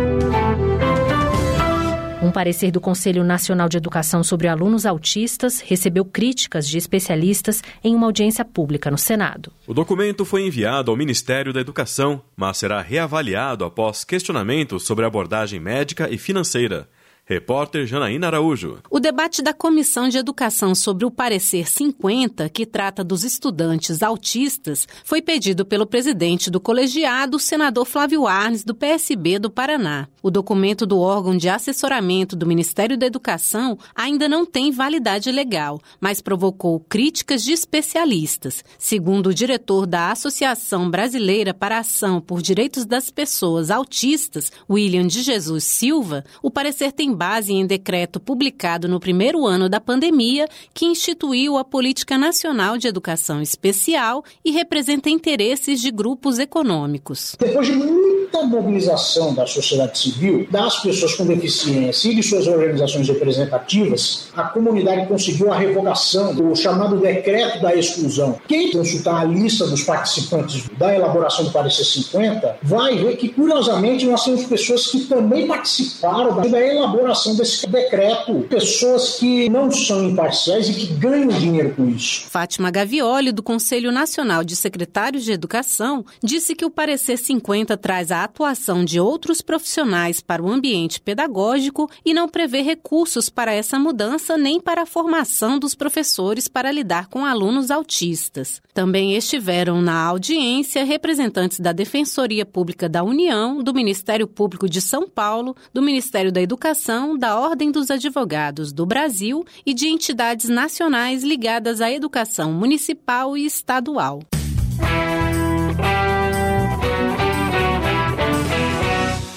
Um parecer do Conselho Nacional de Educação sobre alunos autistas recebeu críticas de especialistas em uma audiência pública no Senado. O documento foi enviado ao Ministério da Educação, mas será reavaliado após questionamentos sobre a abordagem médica e financeira. Repórter Janaína Araújo. O debate da Comissão de Educação sobre o parecer 50, que trata dos estudantes autistas, foi pedido pelo presidente do colegiado, o senador Flávio Arnes, do PSB do Paraná. O documento do órgão de assessoramento do Ministério da Educação ainda não tem validade legal, mas provocou críticas de especialistas. Segundo o diretor da Associação Brasileira para a Ação por Direitos das Pessoas Autistas, William de Jesus Silva, o parecer tem base em decreto publicado no primeiro ano da pandemia, que instituiu a Política Nacional de Educação Especial e representa interesses de grupos econômicos. Depois de muita mobilização da sociedade civil, das pessoas com deficiência e de suas organizações representativas, a comunidade conseguiu a revogação do chamado decreto da exclusão. Quem consultar a lista dos participantes da elaboração do parecer 50 vai ver que, curiosamente, nós temos pessoas que também participaram da elaboração desse decreto, pessoas que não são imparciais e que ganham dinheiro com isso. Fátima Gavioli, do Conselho Nacional de Secretários de Educação, disse que o parecer 50 traz a atuação de outros profissionais para o ambiente pedagógico e não prevê recursos para essa mudança nem para a formação dos professores para lidar com alunos autistas. Também estiveram na audiência representantes da Defensoria Pública da União, do Ministério Público de São Paulo, do Ministério da Educação, da Ordem dos Advogados do Brasil e de entidades nacionais ligadas à educação municipal e estadual. Em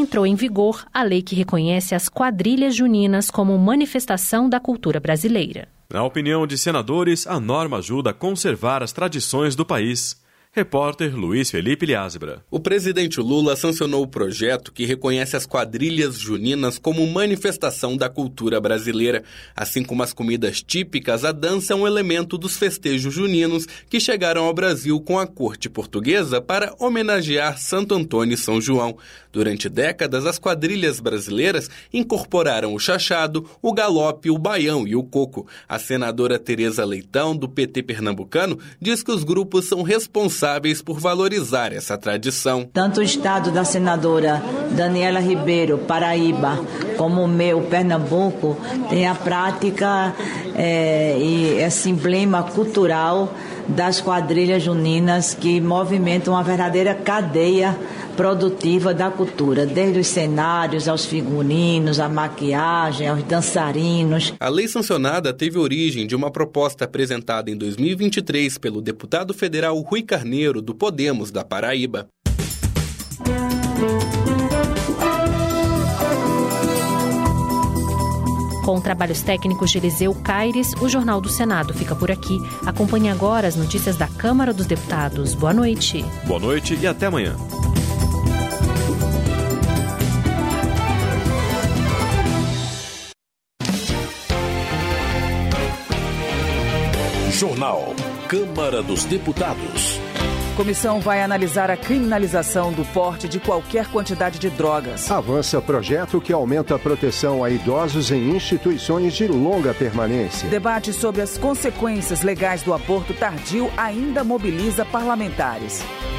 entrou em vigor a lei que reconhece as quadrilhas juninas como manifestação da cultura brasileira. Na opinião de senadores, a norma ajuda a conservar as tradições do país. Repórter Luiz Felipe Liázebra. O presidente Lula sancionou o projeto que reconhece as quadrilhas juninas como manifestação da cultura brasileira. Assim como as comidas típicas, a dança é um elemento dos festejos juninos que chegaram ao Brasil com a corte portuguesa para homenagear Santo Antônio e São João. Durante décadas, as quadrilhas brasileiras incorporaram o chachado, o galope, o baião e o coco. A senadora Tereza Leitão, do PT pernambucano, diz que os grupos são responsáveis por valorizar essa tradição. Tanto o estado da senadora Daniela Ribeiro, Paraíba, como o meu, Pernambuco, tem a prática e esse emblema cultural das quadrilhas juninas que movimentam uma verdadeira cadeia produtiva da cultura, desde os cenários, aos figurinos, à maquiagem, aos dançarinos. A lei sancionada teve origem de uma proposta apresentada em 2023 pelo deputado federal Rui Carneiro, do Podemos, da Paraíba. Com trabalhos técnicos de Eliseu Caires, o Jornal do Senado fica por aqui. Acompanhe agora as notícias da Câmara dos Deputados. Boa noite. Boa noite e até amanhã. Jornal Câmara dos Deputados. Comissão vai analisar a criminalização do porte de qualquer quantidade de drogas. Avança projeto que aumenta a proteção a idosos em instituições de longa permanência. Debate sobre as consequências legais do aborto tardio ainda mobiliza parlamentares.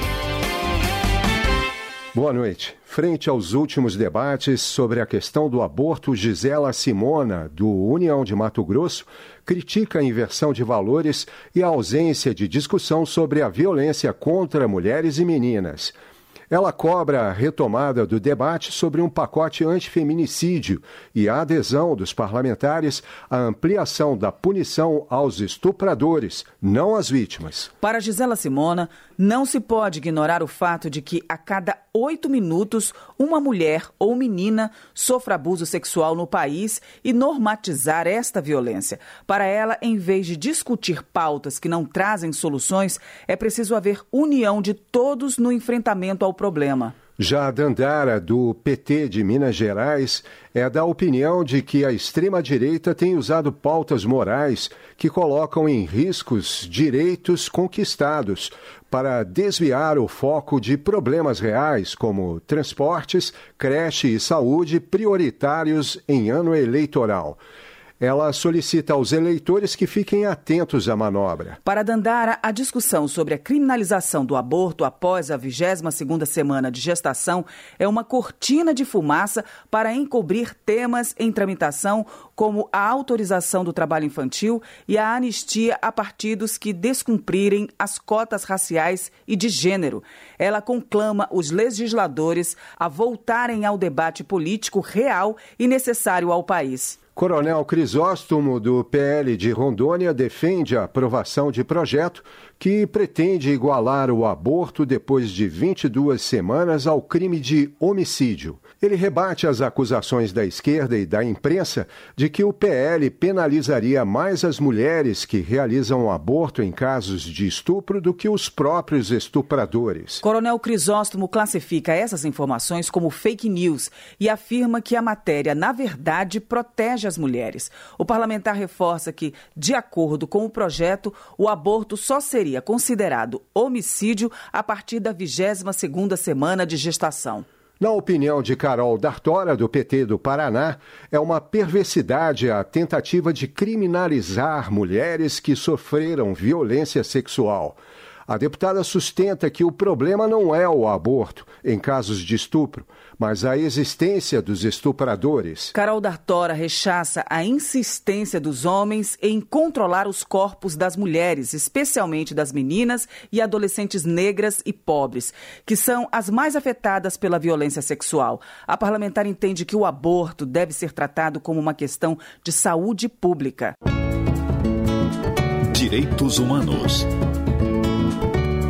Boa noite. Frente aos últimos debates sobre a questão do aborto, Gisela Simona, do União de Mato Grosso, critica a inversão de valores e a ausência de discussão sobre a violência contra mulheres e meninas. Ela cobra a retomada do debate sobre um pacote antifeminicídio e a adesão dos parlamentares à ampliação da punição aos estupradores, não às vítimas. Para Gisela Simona, não se pode ignorar o fato de que a cada 8 minutos uma mulher ou menina sofre abuso sexual no país e normatizar esta violência. Para ela, em vez de discutir pautas que não trazem soluções, é preciso haver união de todos no enfrentamento ao problema. Já a Dandara, do PT de Minas Gerais, é da opinião de que a extrema-direita tem usado pautas morais que colocam em riscos direitos conquistados para desviar o foco de problemas reais como transportes, creche e saúde prioritários em ano eleitoral. Ela solicita aos eleitores que fiquem atentos à manobra. Para Dandara, a discussão sobre a criminalização do aborto após a 22ª semana de gestação é uma cortina de fumaça para encobrir temas em tramitação como a autorização do trabalho infantil e a anistia a partidos que descumprirem as cotas raciais e de gênero. Ela conclama os legisladores a voltarem ao debate político real e necessário ao país. Coronel Crisóstomo, do PL de Rondônia, defende a aprovação de projeto que pretende igualar o aborto depois de 22 semanas ao crime de homicídio. Ele rebate as acusações da esquerda e da imprensa de que o PL penalizaria mais as mulheres que realizam aborto em casos de estupro do que os próprios estupradores. Coronel Crisóstomo classifica essas informações como fake news e afirma que a matéria, na verdade, protege as mulheres. O parlamentar reforça que, de acordo com o projeto, o aborto só seria considerado homicídio a partir da 22ª semana de gestação. Na opinião de Carol D'Artora, do PT do Paraná, é uma perversidade a tentativa de criminalizar mulheres que sofreram violência sexual. A deputada sustenta que o problema não é o aborto, em casos de estupro, mas a existência dos estupradores. Carol D'Artora rechaça a insistência dos homens em controlar os corpos das mulheres, especialmente das meninas e adolescentes negras e pobres, que são as mais afetadas pela violência sexual. A parlamentar entende que o aborto deve ser tratado como uma questão de saúde pública. Direitos Humanos.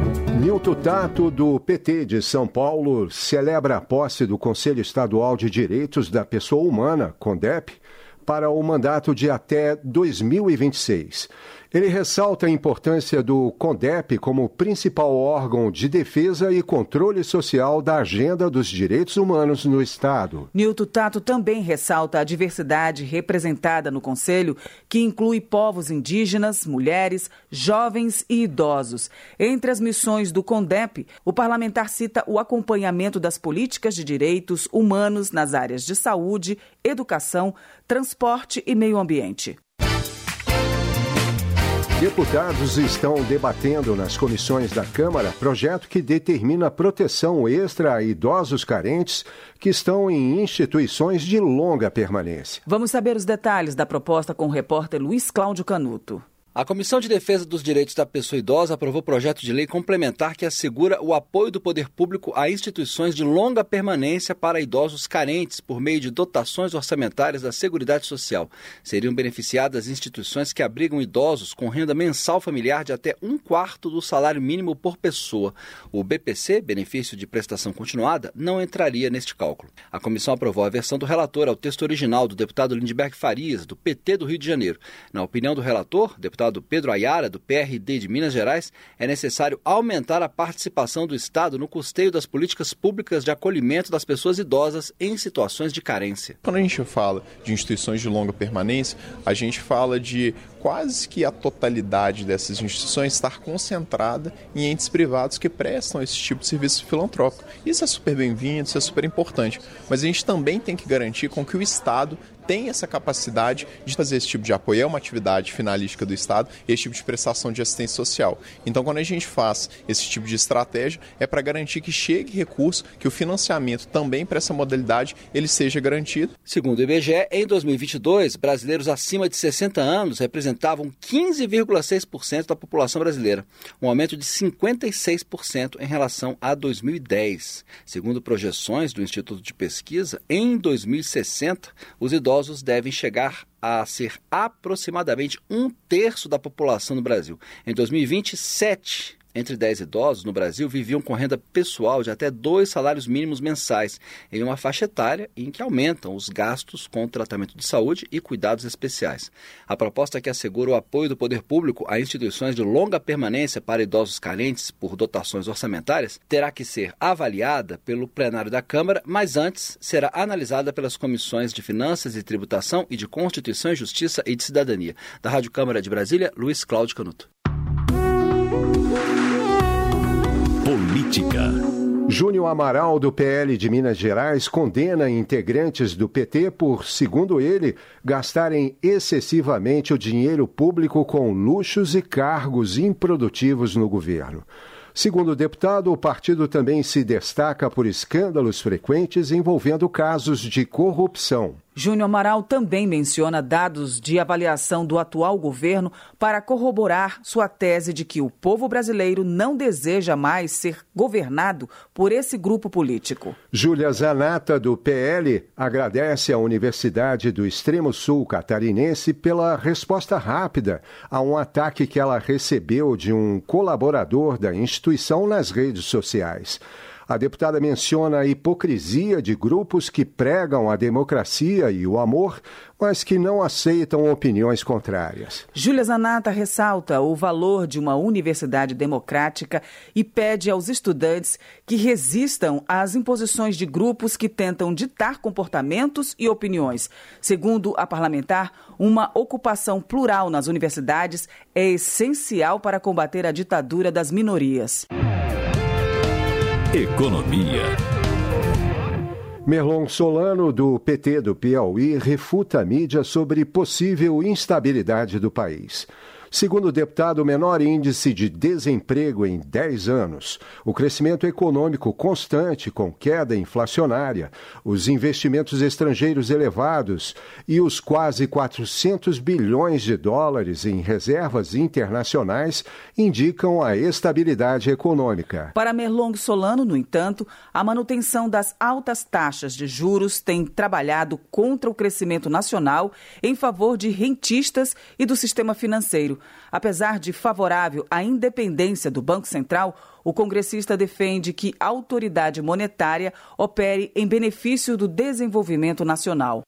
Nilton Tato, do PT de São Paulo, celebra a posse do Conselho Estadual de Direitos da Pessoa Humana, CONDEP, para o mandato de até 2026. Ele ressalta a importância do CONDEP como principal órgão de defesa e controle social da agenda dos direitos humanos no Estado. Nilton Tato também ressalta a diversidade representada no Conselho, que inclui povos indígenas, mulheres, jovens e idosos. Entre as missões do CONDEP, o parlamentar cita o acompanhamento das políticas de direitos humanos nas áreas de saúde, educação, transporte e meio ambiente. Deputados estão debatendo nas comissões da Câmara projeto que determina proteção extra a idosos carentes que estão em instituições de longa permanência. Vamos saber os detalhes da proposta com o repórter Luiz Cláudio Canuto. A Comissão de Defesa dos Direitos da Pessoa Idosa aprovou projeto de lei complementar que assegura o apoio do poder público a instituições de longa permanência para idosos carentes por meio de dotações orçamentárias da Seguridade Social. Seriam beneficiadas instituições que abrigam idosos com renda mensal familiar de até 1/4 do salário mínimo por pessoa. O BPC, benefício de prestação continuada, não entraria neste cálculo. A comissão aprovou a versão do relator ao texto original do deputado Lindbergh Farias, do PT do Rio de Janeiro. Na opinião do relator, deputado Pedro Ayara, do PRD de Minas Gerais, é necessário aumentar a participação do Estado no custeio das políticas públicas de acolhimento das pessoas idosas em situações de carência. Quando a gente fala de instituições de longa permanência, a gente fala de quase que a totalidade dessas instituições estar concentrada em entes privados que prestam esse tipo de serviço filantrópico. Isso é super bem-vindo, isso é super importante, mas a gente também tem que garantir com que o Estado tem essa capacidade de fazer esse tipo de apoio. É uma atividade finalística do Estado, esse tipo de prestação de assistência social. Então, quando a gente faz esse tipo de estratégia, é para garantir que chegue recurso, que o financiamento também para essa modalidade ele seja garantido. Segundo o IBGE, em 2022, brasileiros acima de 60 anos representavam 15,6% da população brasileira, um aumento de 56% em relação a 2010. Segundo projeções do Instituto de Pesquisa, em 2060, os idosos devem chegar a ser aproximadamente 1/3 da população no Brasil. Em 2020, 7 entre 10 idosos no Brasil viviam com renda pessoal de até 2 salários mínimos mensais, em uma faixa etária em que aumentam os gastos com tratamento de saúde e cuidados especiais. A proposta que assegura o apoio do poder público a instituições de longa permanência para idosos carentes por dotações orçamentárias terá que ser avaliada pelo plenário da Câmara, mas antes será analisada pelas comissões de Finanças e Tributação e de Constituição e Justiça e de Cidadania. Da Rádio Câmara de Brasília, Luiz Cláudio Canuto. Política. Júnior Amaral, do PL de Minas Gerais, condena integrantes do PT por, segundo ele, gastarem excessivamente o dinheiro público com luxos e cargos improdutivos no governo. Segundo o deputado, o partido também se destaca por escândalos frequentes envolvendo casos de corrupção. Júnior Amaral também menciona dados de avaliação do atual governo para corroborar sua tese de que o povo brasileiro não deseja mais ser governado por esse grupo político. Júlia Zanata, do PL, agradece à Universidade do Extremo Sul catarinense pela resposta rápida a um ataque que ela recebeu de um colaborador da instituição nas redes sociais. A deputada menciona a hipocrisia de grupos que pregam a democracia e o amor, mas que não aceitam opiniões contrárias. Júlia Zanata ressalta o valor de uma universidade democrática e pede aos estudantes que resistam às imposições de grupos que tentam ditar comportamentos e opiniões. Segundo a parlamentar, uma ocupação plural nas universidades é essencial para combater a ditadura das minorias. Economia. Merlon Solano, do PT do Piauí, refuta a mídia sobre possível instabilidade do país. Segundo o deputado, o menor índice de desemprego em 10 anos, o crescimento econômico constante com queda inflacionária, os investimentos estrangeiros elevados e os quase 400 bilhões de dólares em reservas internacionais indicam a estabilidade econômica. Para Merlon Solano, no entanto, a manutenção das altas taxas de juros tem trabalhado contra o crescimento nacional em favor de rentistas e do sistema financeiro. Apesar de favorável à independência do Banco Central, o congressista defende que a autoridade monetária opere em benefício do desenvolvimento nacional.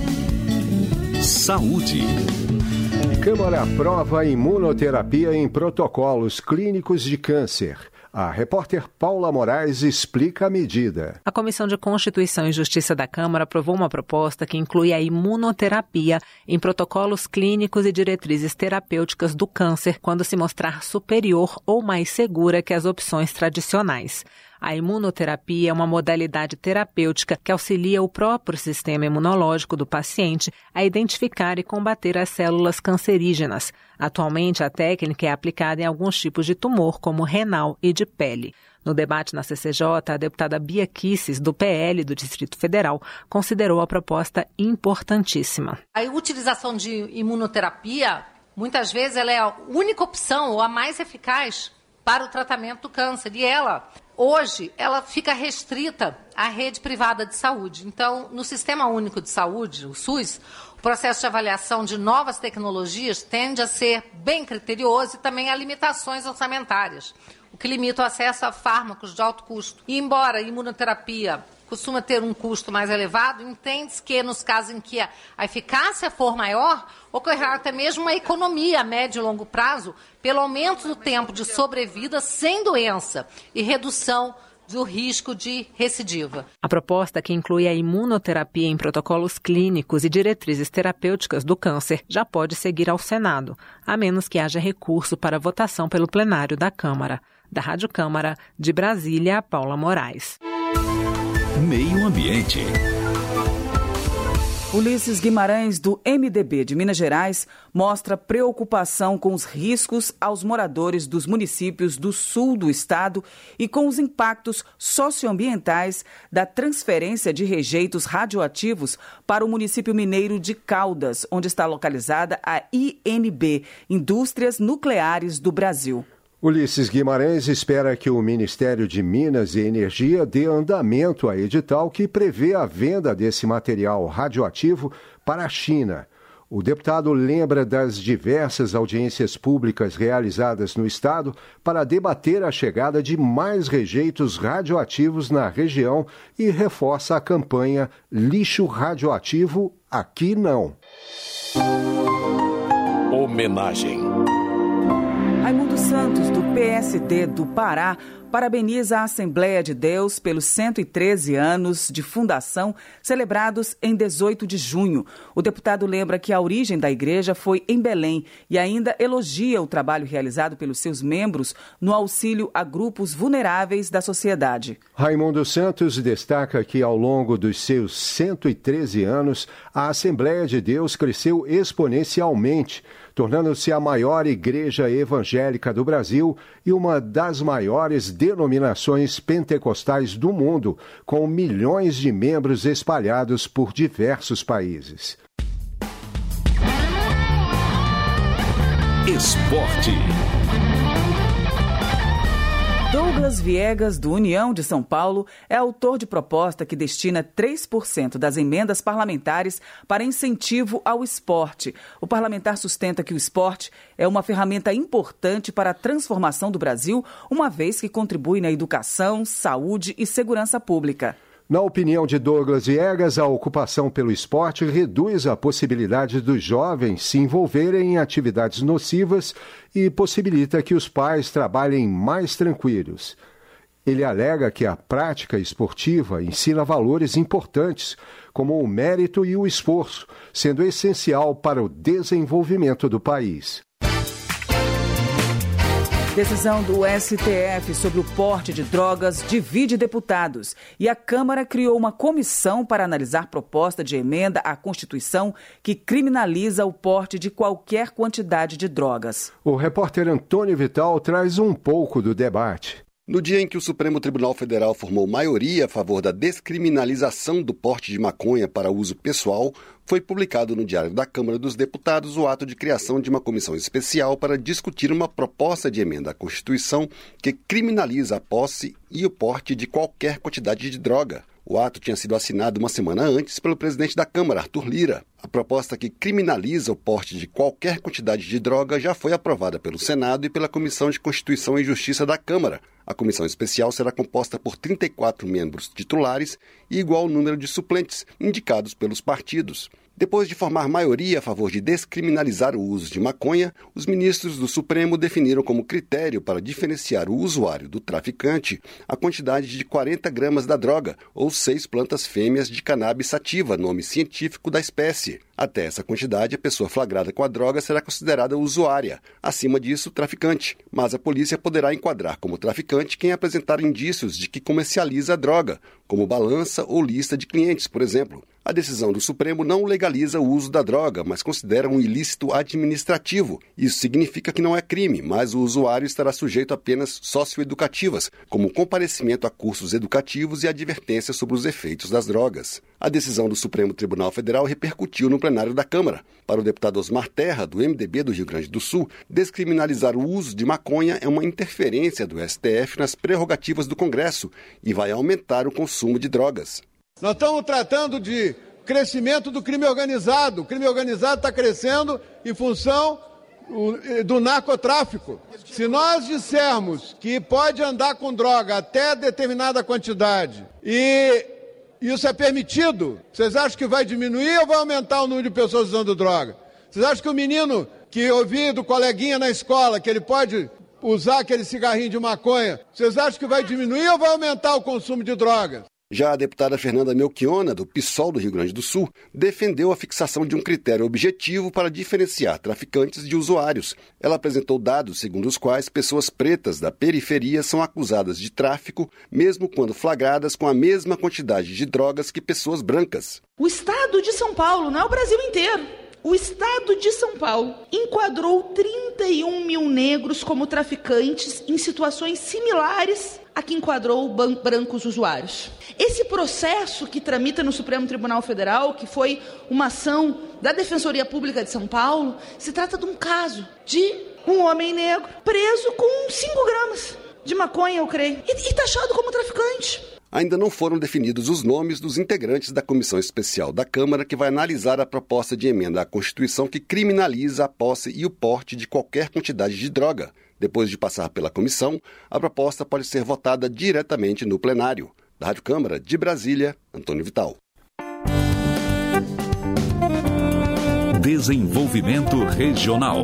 Saúde. Câmara aprova imunoterapia em protocolos clínicos de câncer. A repórter Paula Moraes explica a medida. A Comissão de Constituição e Justiça da Câmara aprovou uma proposta que inclui a imunoterapia em protocolos clínicos e diretrizes terapêuticas do câncer quando se mostrar superior ou mais segura que as opções tradicionais. A imunoterapia é uma modalidade terapêutica que auxilia o próprio sistema imunológico do paciente a identificar e combater as células cancerígenas. Atualmente, a técnica é aplicada em alguns tipos de tumor, como renal e de pele. No debate na CCJ, a deputada Bia Kicis, do PL do Distrito Federal, considerou a proposta importantíssima. A utilização de imunoterapia, muitas vezes, ela é a única opção ou a mais eficaz para o tratamento do câncer. E hoje, ela fica restrita à rede privada de saúde. Então, no Sistema Único de Saúde, o SUS, o processo de avaliação de novas tecnologias tende a ser bem criterioso e também há limitações orçamentárias, o que limita o acesso a fármacos de alto custo. E embora a imunoterapia costuma ter um custo mais elevado, entende-se que nos casos em que a eficácia for maior, ocorrerá até mesmo uma economia a médio e longo prazo pelo aumento do tempo de sobrevida sem doença e redução do risco de recidiva. A proposta, que inclui a imunoterapia em protocolos clínicos e diretrizes terapêuticas do câncer, já pode seguir ao Senado, a menos que haja recurso para votação pelo plenário da Câmara. Da Rádio Câmara, de Brasília, Paula Moraes. Meio Ambiente. Ulisses Guimarães, do MDB de Minas Gerais, mostra preocupação com os riscos aos moradores dos municípios do sul do estado e com os impactos socioambientais da transferência de rejeitos radioativos para o município mineiro de Caldas, onde está localizada a INB, Indústrias Nucleares do Brasil. Ulisses Guimarães espera que o Ministério de Minas e Energia dê andamento a edital que prevê a venda desse material radioativo para a China. O deputado lembra das diversas audiências públicas realizadas no estado para debater a chegada de mais rejeitos radioativos na região e reforça a campanha Lixo Radioativo Aqui Não. Homenagem. Raimundo Santos, do PSD do Pará, parabeniza a Assembleia de Deus pelos 113 anos de fundação celebrados em 18 de junho. O deputado lembra que a origem da igreja foi em Belém e ainda elogia o trabalho realizado pelos seus membros no auxílio a grupos vulneráveis da sociedade. Raimundo Santos destaca que ao longo dos seus 113 anos, a Assembleia de Deus cresceu exponencialmente, tornando-se a maior igreja evangélica do Brasil e uma das maiores denominações pentecostais do mundo, com milhões de membros espalhados por diversos países. Esporte. Douglas Viegas, do União de São Paulo, é autor de proposta que destina 3% das emendas parlamentares para incentivo ao esporte. O parlamentar sustenta que o esporte é uma ferramenta importante para a transformação do Brasil, uma vez que contribui na educação, saúde e segurança pública. Na opinião de Douglas Viegas, a ocupação pelo esporte reduz a possibilidade dos jovens se envolverem em atividades nocivas e possibilita que os pais trabalhem mais tranquilos. Ele alega que a prática esportiva ensina valores importantes, como o mérito e o esforço, sendo essencial para o desenvolvimento do país. Decisão do STF sobre o porte de drogas divide deputados e a Câmara criou uma comissão para analisar proposta de emenda à Constituição que criminaliza o porte de qualquer quantidade de drogas. O repórter Antônio Vital traz um pouco do debate. No dia em que o Supremo Tribunal Federal formou maioria a favor da descriminalização do porte de maconha para uso pessoal, foi publicado no Diário da Câmara dos Deputados o ato de criação de uma comissão especial para discutir uma proposta de emenda à Constituição que criminaliza a posse e o porte de qualquer quantidade de droga. O ato tinha sido assinado uma semana antes pelo presidente da Câmara, Arthur Lira. A proposta que criminaliza o porte de qualquer quantidade de droga já foi aprovada pelo Senado e pela Comissão de Constituição e Justiça da Câmara. A comissão especial será composta por 34 membros titulares e igual número de suplentes, indicados pelos partidos. Depois de formar maioria a favor de descriminalizar o uso de maconha, os ministros do Supremo definiram como critério para diferenciar o usuário do traficante a quantidade de 40 gramas da droga, ou 6 plantas fêmeas de cannabis sativa, nome científico da espécie. Até essa quantidade, a pessoa flagrada com a droga será considerada usuária. Acima disso, traficante. Mas a polícia poderá enquadrar como traficante quem apresentar indícios de que comercializa a droga, como balança ou lista de clientes, por exemplo. A decisão do Supremo não legaliza o uso da droga, mas considera um ilícito administrativo. Isso significa que não é crime, mas o usuário estará sujeito a penas socioeducativas, como comparecimento a cursos educativos e advertência sobre os efeitos das drogas. A decisão do Supremo Tribunal Federal repercutiu no plenário da Câmara. Para o deputado Osmar Terra, do MDB do Rio Grande do Sul, descriminalizar o uso de maconha é uma interferência do STF nas prerrogativas do Congresso e vai aumentar o consumo de drogas. Nós estamos tratando de crescimento do crime organizado. O crime organizado está crescendo em função do narcotráfico. Se nós dissermos que pode andar com droga até determinada quantidade e isso é permitido, vocês acham que vai diminuir ou vai aumentar o número de pessoas usando droga? Vocês acham que o menino que ouvia do coleguinha na escola que ele pode usar aquele cigarrinho de maconha, vocês acham que vai diminuir ou vai aumentar o consumo de drogas? Já a deputada Fernanda Melchiona, do PSOL do Rio Grande do Sul, defendeu a fixação de um critério objetivo para diferenciar traficantes de usuários. Ela apresentou dados segundo os quais pessoas pretas da periferia são acusadas de tráfico, mesmo quando flagradas com a mesma quantidade de drogas que pessoas brancas. O estado de São Paulo, não é o Brasil inteiro. O estado de São Paulo enquadrou 31 mil negros como traficantes em situações similares a que enquadrou brancos usuários. Esse processo que tramita no Supremo Tribunal Federal, que foi uma ação da Defensoria Pública de São Paulo, se trata de um caso de um homem negro preso com 5 gramas de maconha, eu creio, e taxado como traficante. Ainda não foram definidos os nomes dos integrantes da Comissão Especial da Câmara que vai analisar a proposta de emenda à Constituição que criminaliza a posse e o porte de qualquer quantidade de droga. Depois de passar pela comissão, a proposta pode ser votada diretamente no plenário. Da Rádio Câmara, de Brasília, Antônio Vital. Desenvolvimento Regional.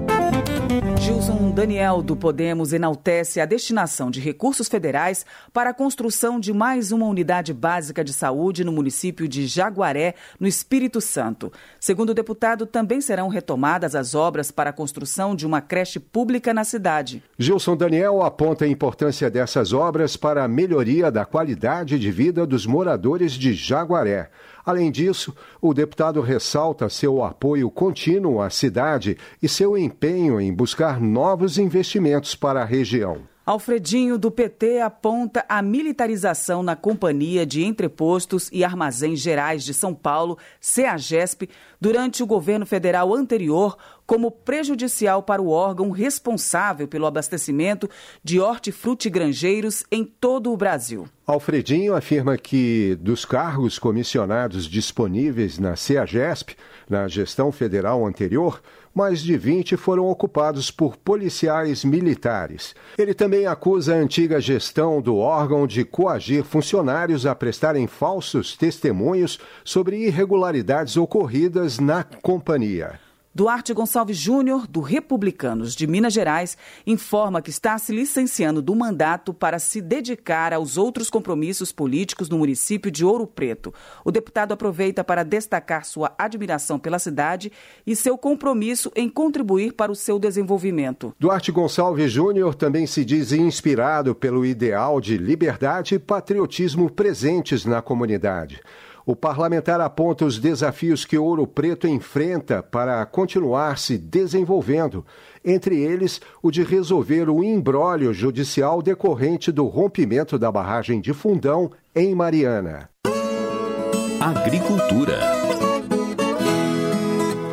Gilson Daniel, do Podemos, enaltece a destinação de recursos federais para a construção de mais uma unidade básica de saúde no município de Jaguaré, no Espírito Santo. Segundo o deputado, também serão retomadas as obras para a construção de uma creche pública na cidade. Gilson Daniel aponta a importância dessas obras para a melhoria da qualidade de vida dos moradores de Jaguaré. Além disso, o deputado ressalta seu apoio contínuo à cidade e seu empenho em buscar novos investimentos para a região. Alfredinho, do PT, aponta a militarização na Companhia de Entrepostos e Armazéns Gerais de São Paulo, CEAGESP, durante o governo federal anterior, como prejudicial para o órgão responsável pelo abastecimento de hortifrutigranjeiros em todo o Brasil. Alfredinho afirma que, dos cargos comissionados disponíveis na CEAGESP, na gestão federal anterior, mais de 20 foram ocupados por policiais militares. Ele também acusa a antiga gestão do órgão de coagir funcionários a prestarem falsos testemunhos sobre irregularidades ocorridas na companhia. Duarte Gonçalves Júnior, do Republicanos de Minas Gerais, informa que está se licenciando do mandato para se dedicar aos outros compromissos políticos no município de Ouro Preto. O deputado aproveita para destacar sua admiração pela cidade e seu compromisso em contribuir para o seu desenvolvimento. Duarte Gonçalves Júnior também se diz inspirado pelo ideal de liberdade e patriotismo presentes na comunidade. O parlamentar aponta os desafios que Ouro Preto enfrenta para continuar se desenvolvendo, entre eles o de resolver o imbróglio judicial decorrente do rompimento da barragem de Fundão, em Mariana. Agricultura. Heitor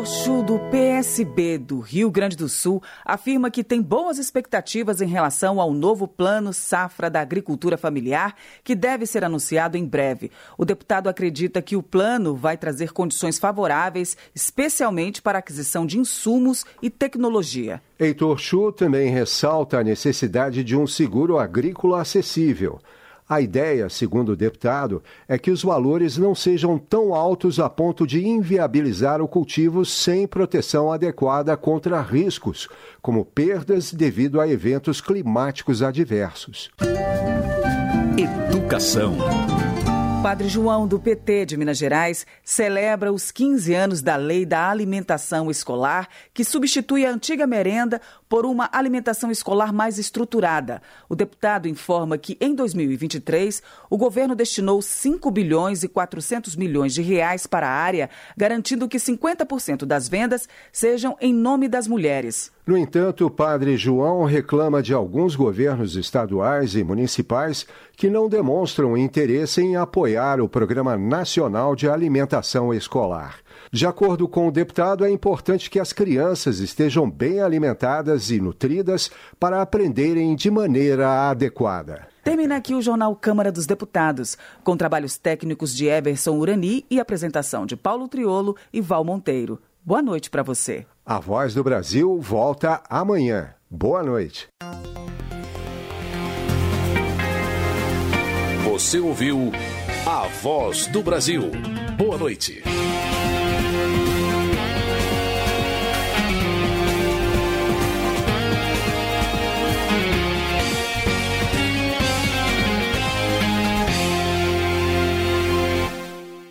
Chu, do PSB do Rio Grande do Sul, afirma que tem boas expectativas em relação ao novo Plano Safra da Agricultura Familiar, que deve ser anunciado em breve. O deputado acredita que o plano vai trazer condições favoráveis, especialmente para a aquisição de insumos e tecnologia. Heitor Chu também ressalta a necessidade de um seguro agrícola acessível. A ideia, segundo o deputado, é que os valores não sejam tão altos a ponto de inviabilizar o cultivo sem proteção adequada contra riscos, como perdas devido a eventos climáticos adversos. Educação. Padre João, do PT de Minas Gerais, celebra os 15 anos da Lei da Alimentação Escolar, que substitui a antiga merenda por uma alimentação escolar mais estruturada. O deputado informa que, em 2023, o governo destinou 5 bilhões e 400 milhões de reais para a área, garantindo que 50% das vendas sejam em nome das mulheres. No entanto, o padre João reclama de alguns governos estaduais e municipais que não demonstram interesse em apoiar o Programa Nacional de Alimentação Escolar. De acordo com o deputado, é importante que as crianças estejam bem alimentadas e nutridas para aprenderem de maneira adequada. Termina aqui o Jornal Câmara dos Deputados, com trabalhos técnicos de Everson Urani e apresentação de Paulo Triolo e Val Monteiro. Boa noite para você. A Voz do Brasil volta amanhã. Boa noite. Você ouviu A Voz do Brasil. Boa noite.